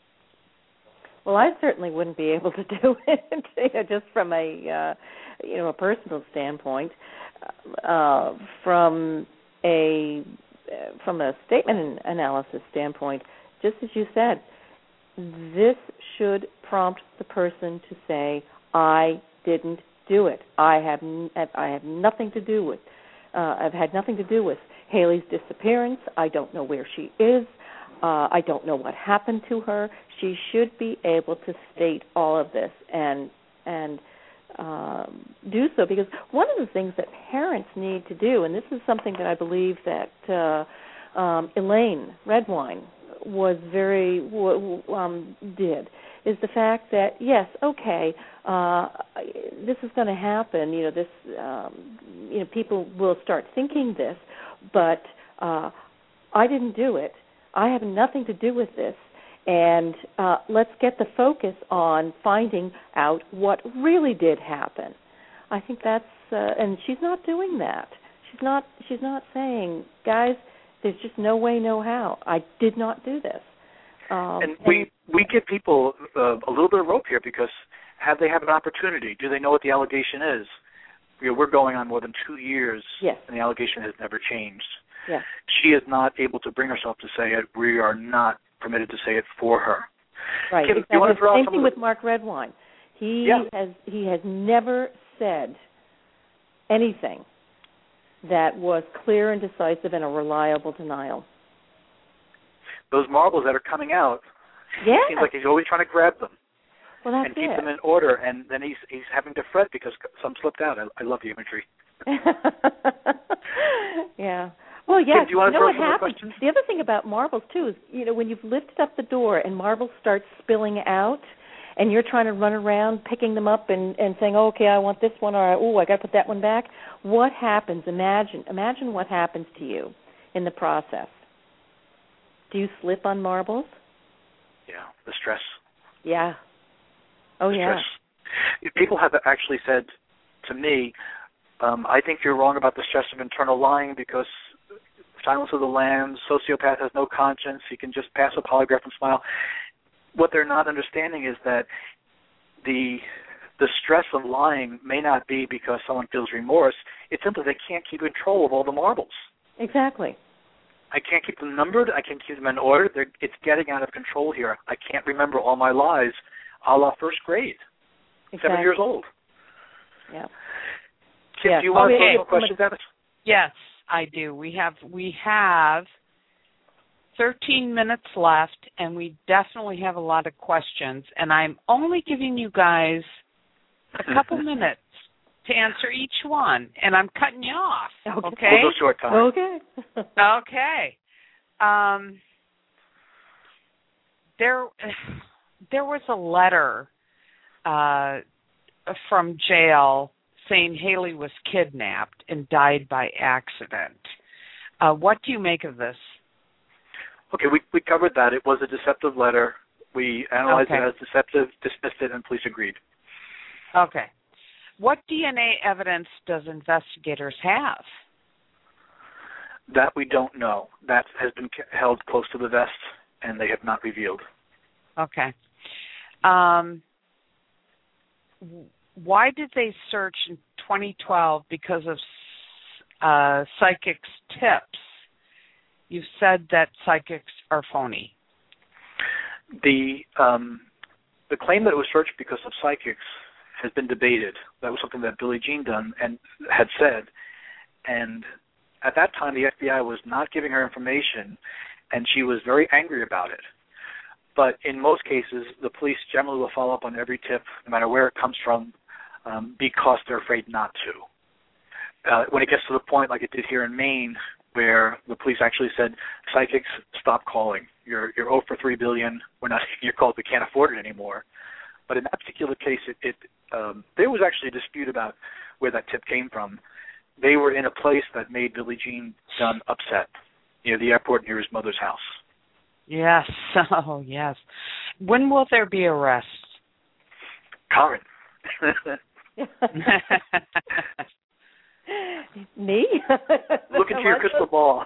Speaker 3: Well, I certainly wouldn't be able to do it, you know, just from a, uh, you know, a personal standpoint. Uh, from a from a statement analysis standpoint, just as you said, this should prompt the person to say, "I didn't do it. I have n- I have nothing to do with. Uh, I've had nothing to do with Haley's disappearance. I don't know where she is. Uh, I don't know what happened to her." She should be able to state all of this and and um, do so, because one of the things that parents need to do, and this is something that I believe that uh, um, Elaine Redwine was very w- um, did, is the fact that yes, okay, uh, this is going to happen. You know, this um, you know people will start thinking this, but uh, I didn't do it. I have nothing to do with this, and uh, let's get the focus on finding out what really did happen. I think that's, uh, and she's not doing that. She's not. She's not saying, guys, there's just no way, no how. I did not do this. Um,
Speaker 2: and we we give people uh, a little bit of rope here, because have they have an opportunity? Do they know what the allegation is? You know, we're going on more than two years,
Speaker 3: yes.
Speaker 2: and the allegation has never changed.
Speaker 3: Yes.
Speaker 2: She is not able to bring herself to say it. We are not permitted to say it for her.
Speaker 3: Right.
Speaker 2: Kim,
Speaker 3: exactly.
Speaker 2: you want to throw
Speaker 3: Same
Speaker 2: some
Speaker 3: thing
Speaker 2: of
Speaker 3: with
Speaker 2: the...
Speaker 3: Mark Redwine. He
Speaker 2: yeah.
Speaker 3: has he has never said anything that was clear and decisive and a reliable denial.
Speaker 2: Those marbles that are coming out,
Speaker 3: yeah.
Speaker 2: it seems like he's always trying to grab them.
Speaker 3: Well, that's
Speaker 2: and keep
Speaker 3: it.
Speaker 2: them in order, and then he's he's having to fret because some slipped out. I, I love the imagery.
Speaker 3: Yeah. Well, yes.
Speaker 2: Kim, do you want to
Speaker 3: you know
Speaker 2: throw
Speaker 3: what
Speaker 2: some more
Speaker 3: happens?
Speaker 2: questions?
Speaker 3: The other thing about marbles too is, you know, when you've lifted up the door and marbles start spilling out, and you're trying to run around picking them up and, and saying, oh, okay, I want this one, or oh, I got to put that one back. What happens? Imagine, imagine what happens to you in the process. Do you slip on marbles?
Speaker 2: Yeah, the stress.
Speaker 3: Yeah. Oh,
Speaker 2: the
Speaker 3: yeah.
Speaker 2: Stress. People have actually said to me, um, I think you're wrong about the stress of internal lying because Silence of the Lambs, sociopath has no conscience, he can just pass a polygraph and smile. What they're not understanding is that the the stress of lying may not be because someone feels remorse. It's simply they can't keep control of all the marbles.
Speaker 3: Exactly.
Speaker 2: I can't keep them numbered. I can't keep them in order. They're, it's getting out of control here. I can't remember all my lies, a la first grade,
Speaker 3: Exactly.
Speaker 2: seven years old.
Speaker 3: Yeah.
Speaker 2: Kim,
Speaker 3: yeah.
Speaker 2: do you want
Speaker 3: okay.
Speaker 2: to ask more questions, Dennis?
Speaker 1: Yes, I do. We have we have thirteen minutes left, and we definitely have a lot of questions. And I'm only giving you guys a couple minutes to answer each one, and I'm cutting you off. Okay. okay?
Speaker 2: We'll go short time.
Speaker 3: Okay.
Speaker 1: okay. Um, there, there was a letter uh, from jail saying Haley was kidnapped and died by accident. Uh, what do you make of this?
Speaker 2: Okay, we we covered that. It was a deceptive letter. We analyzed
Speaker 1: okay.
Speaker 2: it as deceptive, dismissed it, and police agreed.
Speaker 1: Okay. What D N A evidence does investigators have?
Speaker 2: That we don't know. That has been held close to the vest, and they have not revealed.
Speaker 1: Okay. Um, why did they search in twenty twelve because of uh, psychics' tips? You said that psychics are phony.
Speaker 2: The um, the claim that it was searched because of psychics has been debated. That was something that Billie Jean Dunn and had said, and at that time the F B I was not giving her information, and she was very angry about it. But in most cases, the police generally will follow up on every tip, no matter where it comes from, um, because they're afraid not to. Uh, when it gets to the point, like it did here in Maine, where the police actually said, psychics, stop calling. You're you're zero for three billion. We're not taking your calls. We can't afford it anymore. But in that particular case, it, it um, there was actually a dispute about where that tip came from. They were in a place that made Billie Jean Dunn upset, near the airport, near his mother's house.
Speaker 1: Yes. Oh, yes. When will there be arrests?
Speaker 2: Karen.
Speaker 3: Me?
Speaker 2: Look into your crystal ball.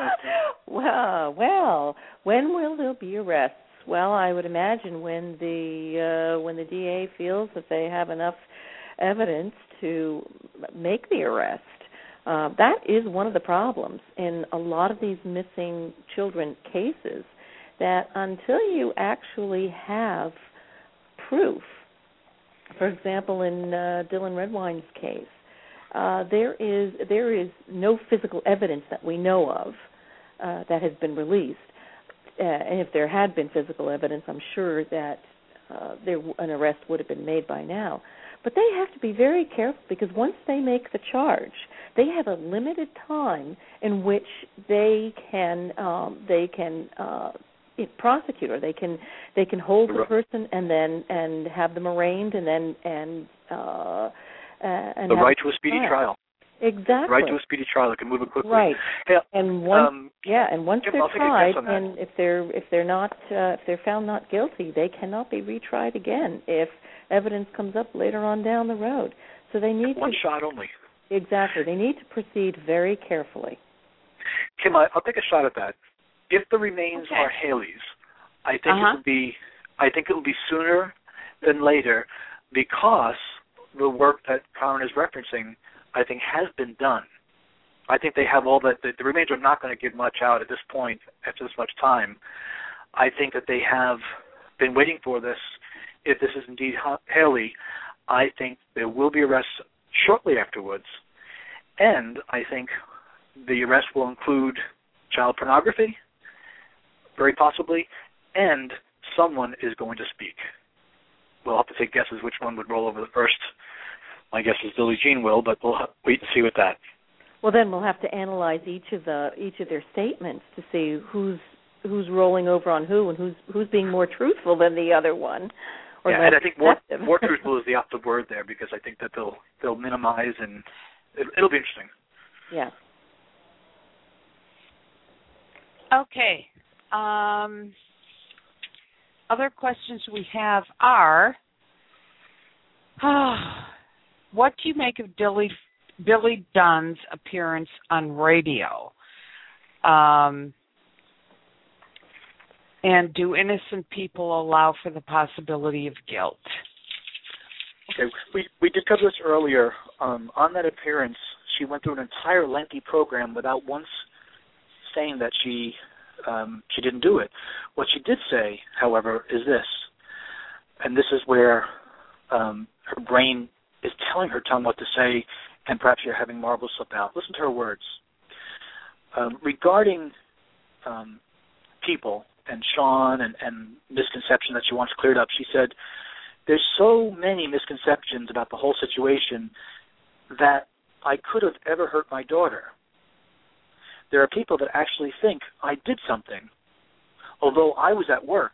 Speaker 3: well, well, when will there be arrests? Well, I would imagine when the uh, when the D A feels that they have enough evidence to make the arrest. Uh, that is one of the problems in a lot of these missing children cases, that until you actually have proof, for example, in uh, Dylan Redwine's case, uh, there is there is no physical evidence that we know of uh, that has been released. Uh, and if there had been physical evidence, I'm sure that uh, there an arrest would have been made by now. But they have to be very careful, because once they make the charge, they have a limited time in which they can um, they can uh, prosecute, or they can they can hold the person and then and have them arraigned and then and uh, and
Speaker 2: the right to a speedy trial. trial.
Speaker 3: Exactly.
Speaker 2: Right to a speedy trial that can move it quickly.
Speaker 3: Right.
Speaker 2: Yeah.
Speaker 3: And once
Speaker 2: um,
Speaker 3: yeah, and once
Speaker 2: Jim,
Speaker 3: they're tried,
Speaker 2: and
Speaker 3: if they're if they're not uh, if they're found not guilty, they cannot be retried again if evidence comes up later on down the road. So they need
Speaker 2: one
Speaker 3: to,
Speaker 2: shot only.
Speaker 3: Exactly. They need to proceed very carefully.
Speaker 2: Kim, I, I'll take a shot at that. If the remains
Speaker 1: okay.
Speaker 2: are Haley's, I think
Speaker 1: uh-huh.
Speaker 2: it will be I think it will be sooner than later, because the work that Karen is referencing, I think, has been done. I think they have all that. The, the remains are not going to give much out at this point after this much time. I think that they have been waiting for this. If this is indeed Haley, I think there will be arrests shortly afterwards, and I think the arrest will include child pornography, very possibly, and someone is going to speak. We'll have to take guesses which one would roll over the first. My guess is Billie Jean will, but we'll wait and see with that.
Speaker 3: Well, then we'll have to analyze each of the each of their statements to see who's who's rolling over on who and who's who's being more truthful than the other one. Or
Speaker 2: yeah, and I think more more truthful is the operative word there, because I think that they'll they'll minimize, and it, it'll be interesting.
Speaker 3: Yeah.
Speaker 1: Okay. Um, other questions we have are, oh, what do you make of Billy, Billy Dunn's appearance on radio? Um, and do innocent people allow for the possibility of guilt?
Speaker 2: Okay, we, we did cover this earlier. Um, on that appearance, she went through an entire lengthy program without once saying that she um, she didn't do it. What she did say, however, is this, and this is where um, her brain is telling her, telling what to say, and perhaps you're having marbles slip out. Listen to her words. Um, regarding um, people and Sean and, and misconception that she wants cleared up, she said, there's so many misconceptions about the whole situation that I could have ever hurt my daughter. There are people that actually think I did something. Although I was at work,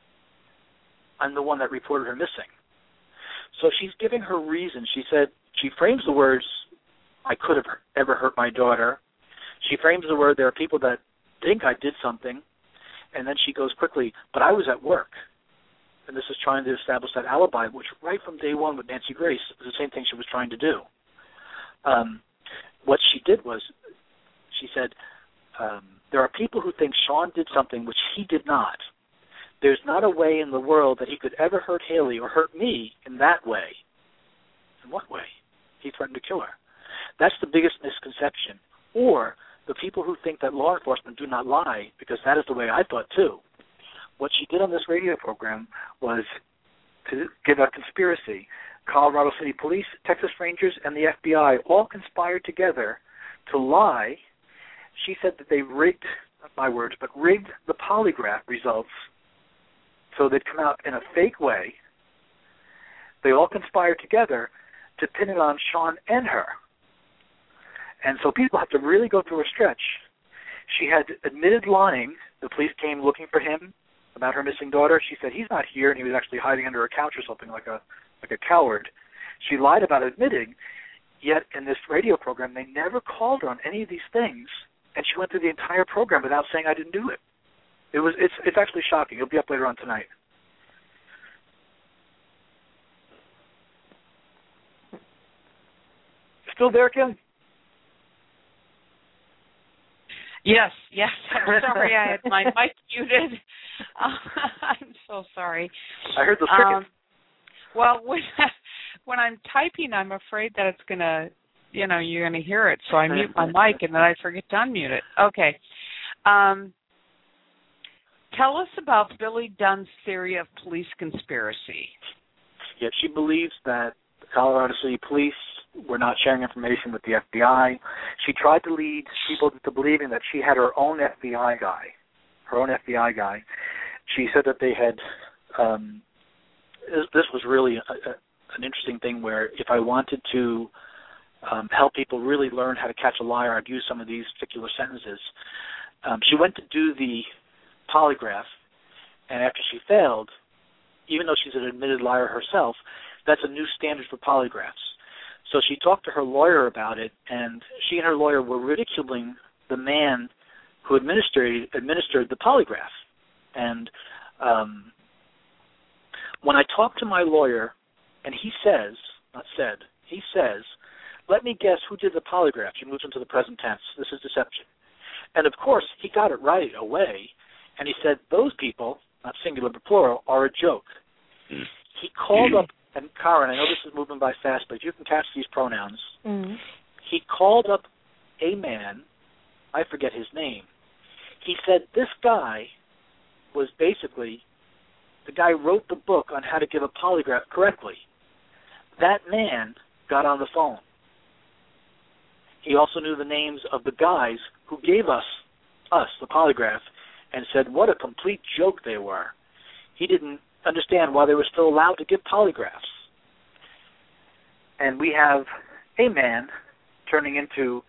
Speaker 2: I'm the one that reported her missing. So she's giving her reason. She said, she frames the words, I could have ever hurt my daughter. She frames the word, there are people that think I did something. And then she goes quickly, but I was at work. And this is trying to establish that alibi, which right from day one with Nancy Grace is the same thing she was trying to do. Um, what she did was, she said, um, there are people who think Sean did something which he did not. There's not a way in the world that he could ever hurt Haley or hurt me in that way. In what way? He threatened to kill her. That's the biggest misconception. Or the people who think that law enforcement do not lie, because that is the way I thought too. What she did on this radio program was to give a conspiracy. Colorado City Police, Texas Rangers, and the F B I all conspired together to lie. She said that they rigged, not my words, but rigged the polygraph results so they'd come out in a fake way. They all conspired together to pin it on Sean and her. And so people have to really go through a stretch. She had admitted lying. The police came looking for him about her missing daughter. She said he's not here, and he was actually hiding under a couch or something, like a like a coward. She lied about admitting, yet in this radio program they never called her on any of these things, and she went through the entire program without saying I didn't do it. It was it's it's actually shocking. It'll be up later on tonight. Still there, Kim?
Speaker 1: Yes, yes. I'm sorry, I had my mic muted. Uh, I'm so sorry.
Speaker 2: I heard those crickets.
Speaker 1: Um, well, when when I'm typing, I'm afraid that it's gonna, you know, you're gonna hear it. So I mute my mic and then I forget to unmute it. Okay. Um, tell us about Billy Dunn's theory of police conspiracy.
Speaker 2: Yeah, she believes that the Colorado City Police were not sharing information with the F B I. She tried to lead people into believing that she had her own F B I guy, her own F B I guy. She said that they had, um, this, this was really a, a, an interesting thing where if I wanted to um, help people really learn how to catch a liar, I'd use some of these particular sentences. Um, she went to do the polygraph, and after she failed, even though she's an admitted liar herself, that's a new standard for polygraphs. So she talked to her lawyer about it, and she and her lawyer were ridiculing the man who administered administered the polygraph. And um, when I talked to my lawyer, and he says, not said, he says, let me guess who did the polygraph. She moves into the present tense. This is deception. And, of course, he got it right away, and he said, those people, not singular but plural, are a joke. Mm. He called up, and Karen, I know this is moving by fast, but if you can catch these pronouns, mm. he called up a man, I forget his name. He said this guy was basically, the guy wrote the book on how to give a polygraph correctly. That man got on the phone. He also knew the names of the guys who gave us, us, the polygraph, and said what a complete joke they were. He didn't understand why they were still allowed to give polygraphs. and we have a man turning into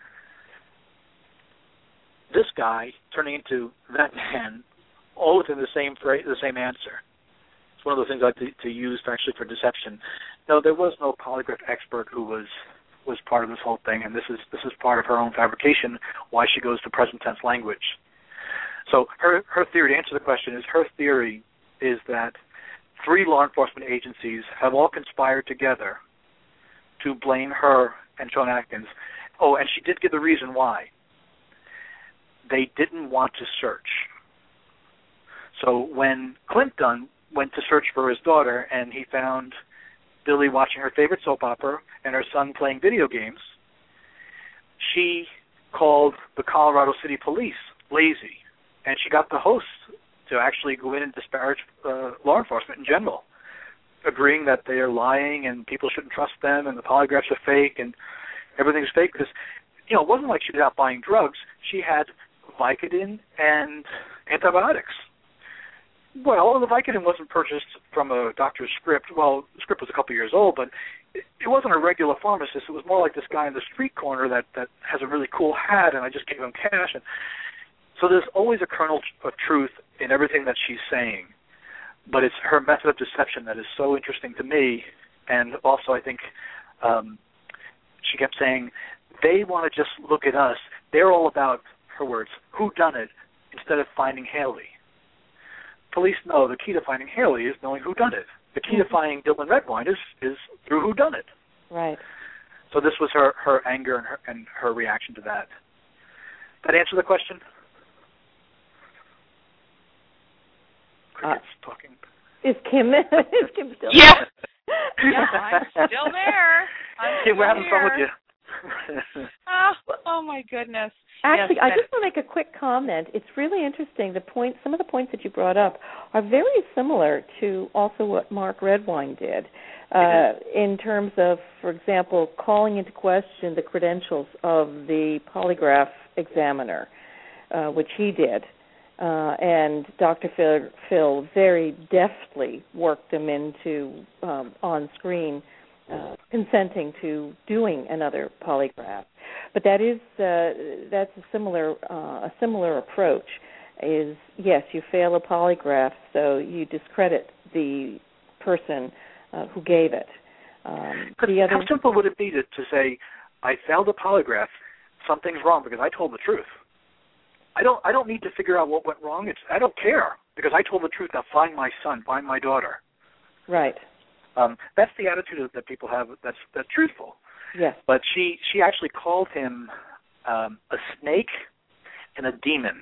Speaker 2: this guy, turning into that man, all within the same phrase, the same answer. It's one of those things I like to, to use actually for deception. No, there was no polygraph expert who was was part of this whole thing, and this is this is part of her own fabrication, why she goes to present tense language. So her her theory, to answer the question, is her theory is that three law enforcement agencies have all conspired together to blame her and Sean Atkins. Oh, and she did give the reason why. They didn't want to search. So when Clint Dunn went to search for his daughter and he found Billy watching her favorite soap opera and her son playing video games, she called the Colorado City Police lazy, and she got the hosts to actually go in and disparage uh, law enforcement in general, agreeing that they are lying and people shouldn't trust them and the polygraphs are fake and everything's fake. Because, you know, it wasn't like she was out buying drugs. She had Vicodin and antibiotics. Well, the Vicodin wasn't purchased from a doctor's script. Well, the script was a couple years old, but it, it wasn't a regular pharmacist. It was more like this guy in the street corner that, that has a really cool hat, and I just gave him cash. And so there's always a kernel of truth in everything that she's saying, but it's her method of deception that is so interesting to me. And also I think um, she kept saying, they want to just look at us. They're all about, her words, who done it instead of finding Haley. Police know the key to finding Haley is knowing who done it. The key mm-hmm. to finding Dylan Redwine is, is through who done it.
Speaker 3: Right.
Speaker 2: So this was her, her anger and her, and her reaction to that. That answer the question? Cricket's uh, talking.
Speaker 3: Is Kim, is Kim still
Speaker 1: yeah.
Speaker 3: there?
Speaker 1: Yeah, I'm still there. I'm
Speaker 2: Kim,
Speaker 1: still
Speaker 2: we're having
Speaker 1: here.
Speaker 2: fun with you.
Speaker 1: oh, oh, my goodness.
Speaker 3: Actually,
Speaker 1: yes,
Speaker 3: I just want to make a quick comment. It's really interesting. The point, some of the points that you brought up are very similar to also what Mark Redwine did uh, in terms of, for example, calling into question the credentials of the polygraph examiner, uh, which he did. Uh, and Doctor Phil, Phil very deftly worked them into um, on-screen uh, consenting to doing another polygraph. But that is uh, that's a similar uh, a similar approach. Is yes, you fail a polygraph, so you discredit the person uh, who gave it. Um, the other,
Speaker 2: how simple would it be to, to say, I failed a polygraph, something's wrong because I told the truth. I don't I don't need to figure out what went wrong. It's I don't care because I told the truth. Now find my son, find my daughter.
Speaker 3: Right.
Speaker 2: Um, that's the attitude that people have. That's that's truthful.
Speaker 3: Yes.
Speaker 2: But she she actually called him um, a snake and a demon.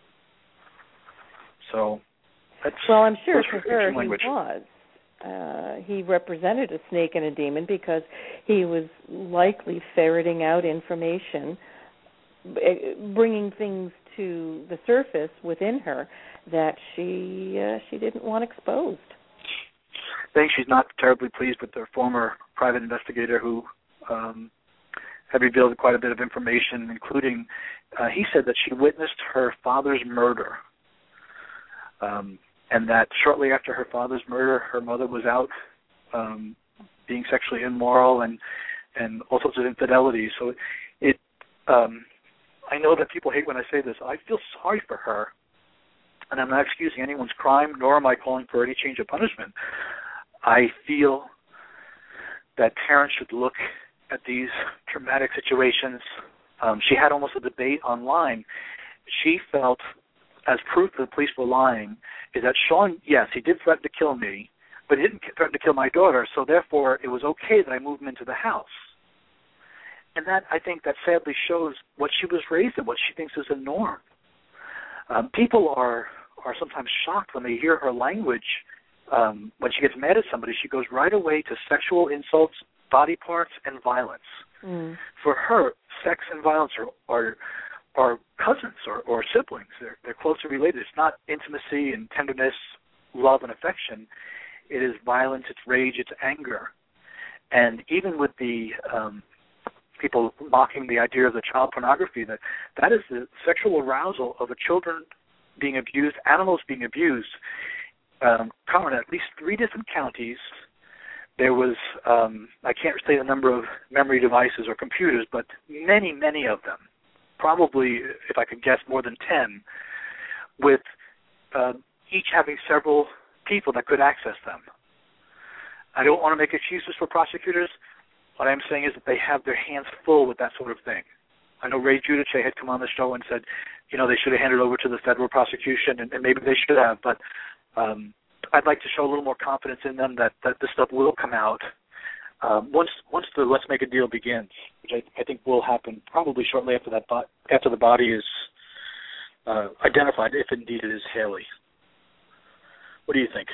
Speaker 2: So that's
Speaker 3: well, I'm sure
Speaker 2: for
Speaker 3: her he
Speaker 2: language.
Speaker 3: was. Uh, he represented a snake and a demon because he was likely ferreting out information, bringing things to the surface within her that she uh, she didn't want exposed.
Speaker 2: I think she's not terribly pleased with their former private investigator who um, had revealed quite a bit of information, including uh, he said that she witnessed her father's murder, um, and that shortly after her father's murder, her mother was out um, being sexually immoral and and all sorts of infidelity. So it, um, I know that people hate when I say this. I feel sorry for her, and I'm not excusing anyone's crime, nor am I calling for any change of punishment. I feel that parents should look at these traumatic situations. Um, she had almost a debate online. She felt, as proof that the police were lying, is that Sean, yes, he did threaten to kill me, but he didn't threaten to kill my daughter, so therefore it was okay that I moved him into the house. And that, I think, that sadly shows what she was raised in, what she thinks is a norm. Um, people are are sometimes shocked when they hear her language. Um, when she gets mad at somebody, she goes right away to sexual insults, body parts, and violence.
Speaker 3: Mm.
Speaker 2: For her, sex and violence are are, are cousins or, or siblings. They're, they're closely related. It's not intimacy and tenderness, love and affection. It is violence, it's rage, it's anger. And even with the um, people mocking the idea of the child pornography, that that is the sexual arousal of a children being abused, animals being abused. Um, common in at least three different counties, there was, um, I can't say the number of memory devices or computers, but many, many of them, probably, if I could guess, more than ten, with uh, each having several people that could access them. I don't want to make excuses for prosecutors. What I'm saying is that they have their hands full with that sort of thing. I know Ray Giudice had come on the show and said, you know, they should have handed over to the federal prosecution, and, and maybe they should have, but um, I'd like to show a little more confidence in them that, that this stuff will come out um, once once the Let's Make a Deal begins, which I, I think will happen probably shortly after that bo- after the body is uh, identified, if indeed it is Haley. What do you think?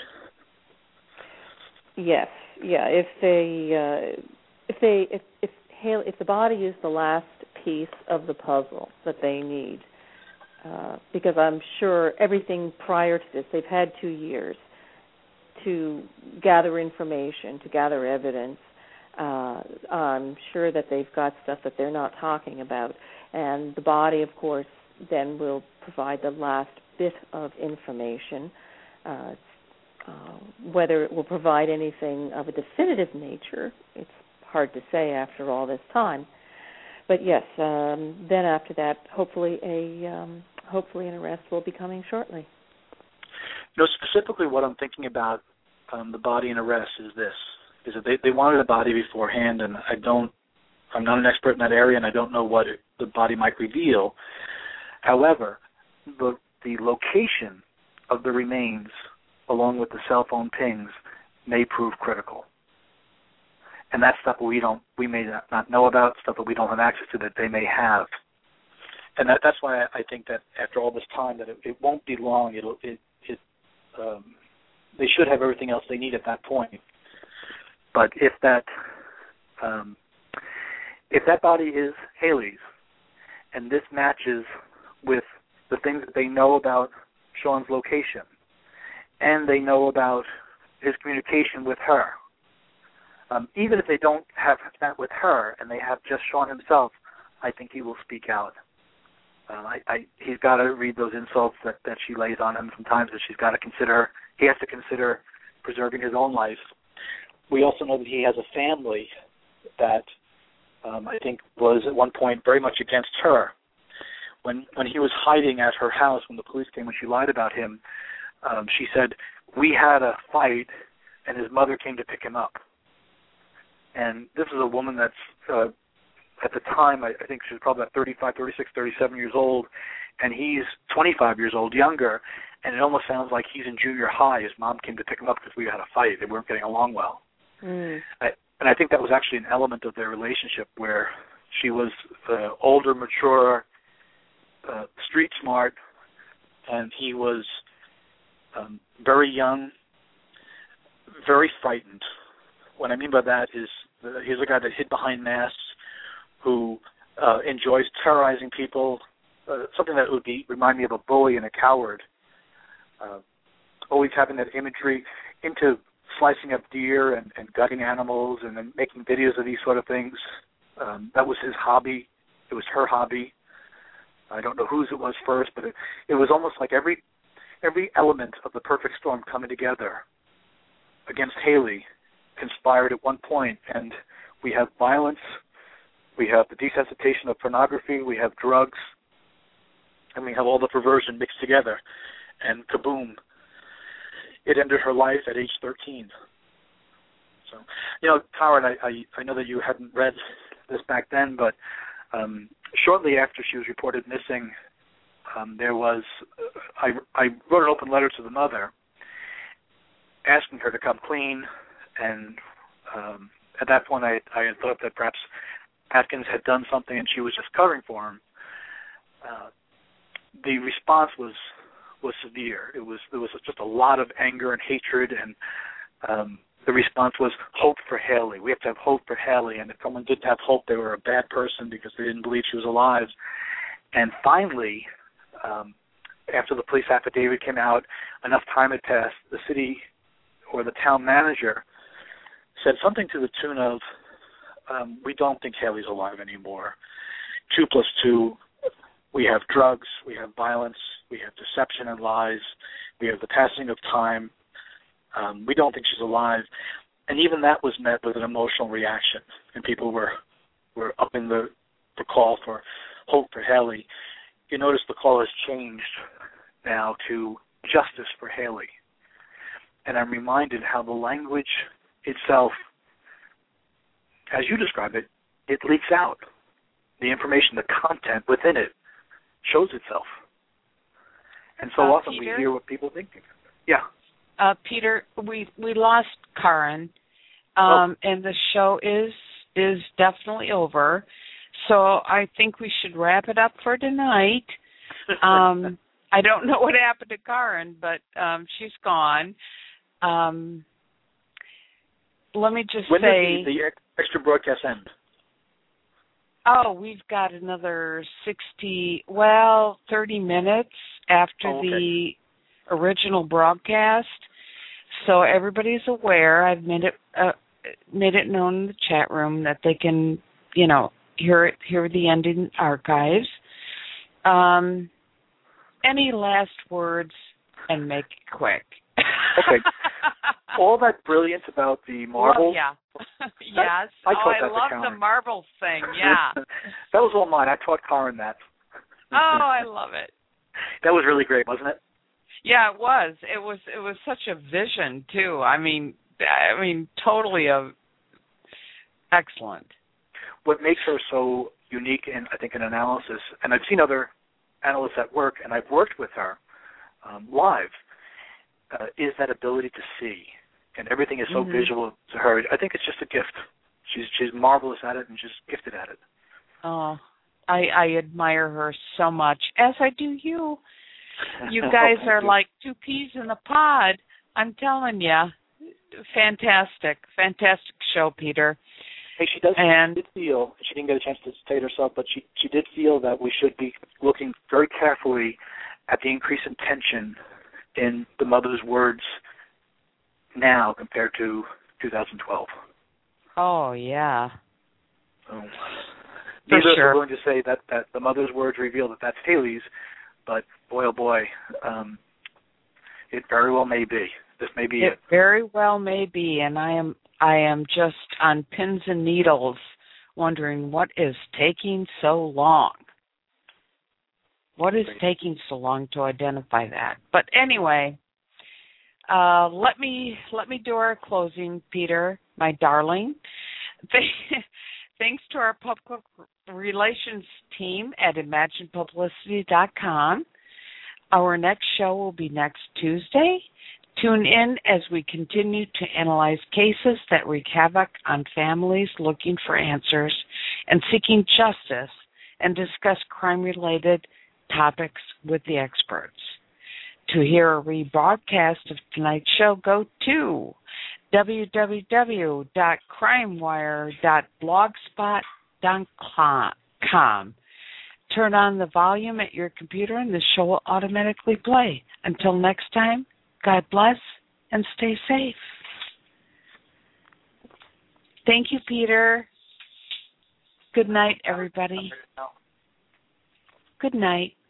Speaker 3: Yes, yeah. If they uh, if they if if Haley, if the body is the last piece of the puzzle that they need, uh, because I'm sure everything prior to this, they've had two years to gather information, to gather evidence. Uh, I'm sure that they've got stuff that they're not talking about. And the body, of course, then will provide the last bit of information. Uh, uh, whether it will provide anything of a definitive nature, it's hard to say after all this time. But yes, um, then after that, hopefully a um, hopefully an arrest will be coming shortly.
Speaker 2: You know, specifically what I'm thinking about um, the body and arrest is this, is that they, they wanted a body beforehand, and I don't, I'm not an expert in that area, and I don't know what it, the body might reveal. However, the, the location of the remains, along with the cell phone pings, may prove critical. And that's stuff we don't, we may not know about, stuff that we don't have access to that they may have. And that, that's why I think that after all this time, that it, it won't be long. It'll, it, it, um, they should have everything else they need at that point. But if that, um, if that body is Haley's, and this matches with the things that they know about Sean's location, and they know about his communication with her, um, even if they don't have that with her and they have just Sean himself, I think he will speak out. Uh, I, I, he's got to read those insults that, that she lays on him sometimes, that she's got to consider, he has to consider preserving his own life. We also know that he has a family that um, I think was at one point very much against her. When when he was hiding at her house, when the police came, when she lied about him, um, she said, we had a fight and his mother came to pick him up. And this is a woman that's, uh, at the time, I, I think she was probably about thirty-five, thirty-six, thirty-seven years old, and he's twenty-five years old, younger, and it almost sounds like he's in junior high. His mom came to pick him up because we had a fight. They weren't getting along well. Mm. I, and I think that was actually an element of their relationship where she was uh, older, mature, uh, street smart, and he was um, very young, very frightened. What I mean by that is uh, he's a guy that hid behind masks, who uh, enjoys terrorizing people, uh, something that would be remind me of a bully and a coward, uh, always having that imagery, into slicing up deer and, and gutting animals and then making videos of these sort of things. Um, that was his hobby. It was her hobby. I don't know whose it was first, but it, it was almost like every every element of the perfect storm coming together against Haley conspired at one point, and we have violence, we have the desensitization of pornography, we have drugs, and we have all the perversion mixed together, and kaboom, it ended her life at age thirteen. So, you know, Howard, I, I, I know that you hadn't read this back then, but um, shortly after she was reported missing, um, there was, I, I wrote an open letter to the mother asking her to come clean, and um, at that point I, I had thought that perhaps Atkins had done something and she was just covering for him. Uh, the response was was severe. It was there was just a lot of anger and hatred, and um, the response was hope for Haley. We have to have hope for Haley, and if someone didn't have hope, they were a bad person because they didn't believe she was alive. And finally, um, after the police affidavit came out, enough time had passed, the city or the town manager said something to the tune of, um, we don't think Haley's alive anymore. Two plus two, we have drugs, we have violence, we have deception and lies, we have the passing of time. Um, we don't think she's alive. and even that was met with an emotional reaction, and people were were up in the, the call for hope for Haley. You notice the call has changed now to justice for Haley. And I'm reminded how the language itself, as you describe it, it leaks out. The information, the content within it shows itself. And so
Speaker 1: uh,
Speaker 2: often
Speaker 1: Peter?
Speaker 2: we hear what people think. Yeah.
Speaker 1: Uh, Peter, we we lost Karen, um, oh. and the show is is definitely over. So I think we should wrap it up for tonight. Um, I don't know what happened to Karen, but um, she's gone. Um, let me just
Speaker 2: when
Speaker 1: say...
Speaker 2: When does the, the extra broadcast end?
Speaker 1: Oh, we've got another sixty, well, thirty minutes after
Speaker 2: oh, okay.
Speaker 1: the original broadcast. So everybody's aware. I've made it uh, made it known in the chat room that they can, you know, hear it, hear the ending archives. Um, any last words, and make it quick.
Speaker 2: Okay. All that brilliance about the marbles.
Speaker 1: Well, yeah. yes.
Speaker 2: I, I
Speaker 1: oh, I
Speaker 2: love
Speaker 1: the marbles thing. Yeah.
Speaker 2: That was all mine. I taught Karen that.
Speaker 1: Oh, I love it.
Speaker 2: That was really great, wasn't it?
Speaker 1: Yeah, it was. It was. It was such a vision too. I mean, I mean, totally a excellent.
Speaker 2: What makes her so unique in, I think, in analysis, and I've seen other analysts at work, and I've worked with her um, live, uh, is that ability to see, and everything is so
Speaker 1: mm-hmm.
Speaker 2: visual to her. I think it's just a gift. She's she's marvelous at it, and she's gifted at it.
Speaker 1: Oh, I, I admire her so much, as I do you. You guys
Speaker 2: oh,
Speaker 1: are
Speaker 2: you.
Speaker 1: like two peas in the pod. I'm telling you, fantastic, fantastic show, Peter.
Speaker 2: Hey, she does
Speaker 1: and,
Speaker 2: she did feel, she didn't get a chance to state herself, but she, she did feel that we should be looking very carefully at the increase in tension in the mother's words now compared to two thousand twelve.
Speaker 1: Oh, yeah.
Speaker 2: So,
Speaker 1: For
Speaker 2: neither
Speaker 1: sure.
Speaker 2: are willing to say that, that the mother's words reveal that that's Haley's, but boy, oh boy, um, it very well may be. This may be it.
Speaker 1: It very well may be, and I am I am just on pins and needles wondering what is taking so long. What is taking so long to identify that? But anyway, uh, let me let me do our closing, Peter, my darling. Thanks to our public relations team at imagine publicity dot com. Our next show will be next Tuesday. Tune in as we continue to analyze cases that wreak havoc on families looking for answers and seeking justice, and discuss crime-related topics with the experts. To hear a rebroadcast of tonight's show, go to w w w dot crime wire dot blogspot dot com. Turn on the volume at your computer and the show will automatically play. Until next time, God bless and stay safe. Thank you, Peter. Good night, everybody. Good night.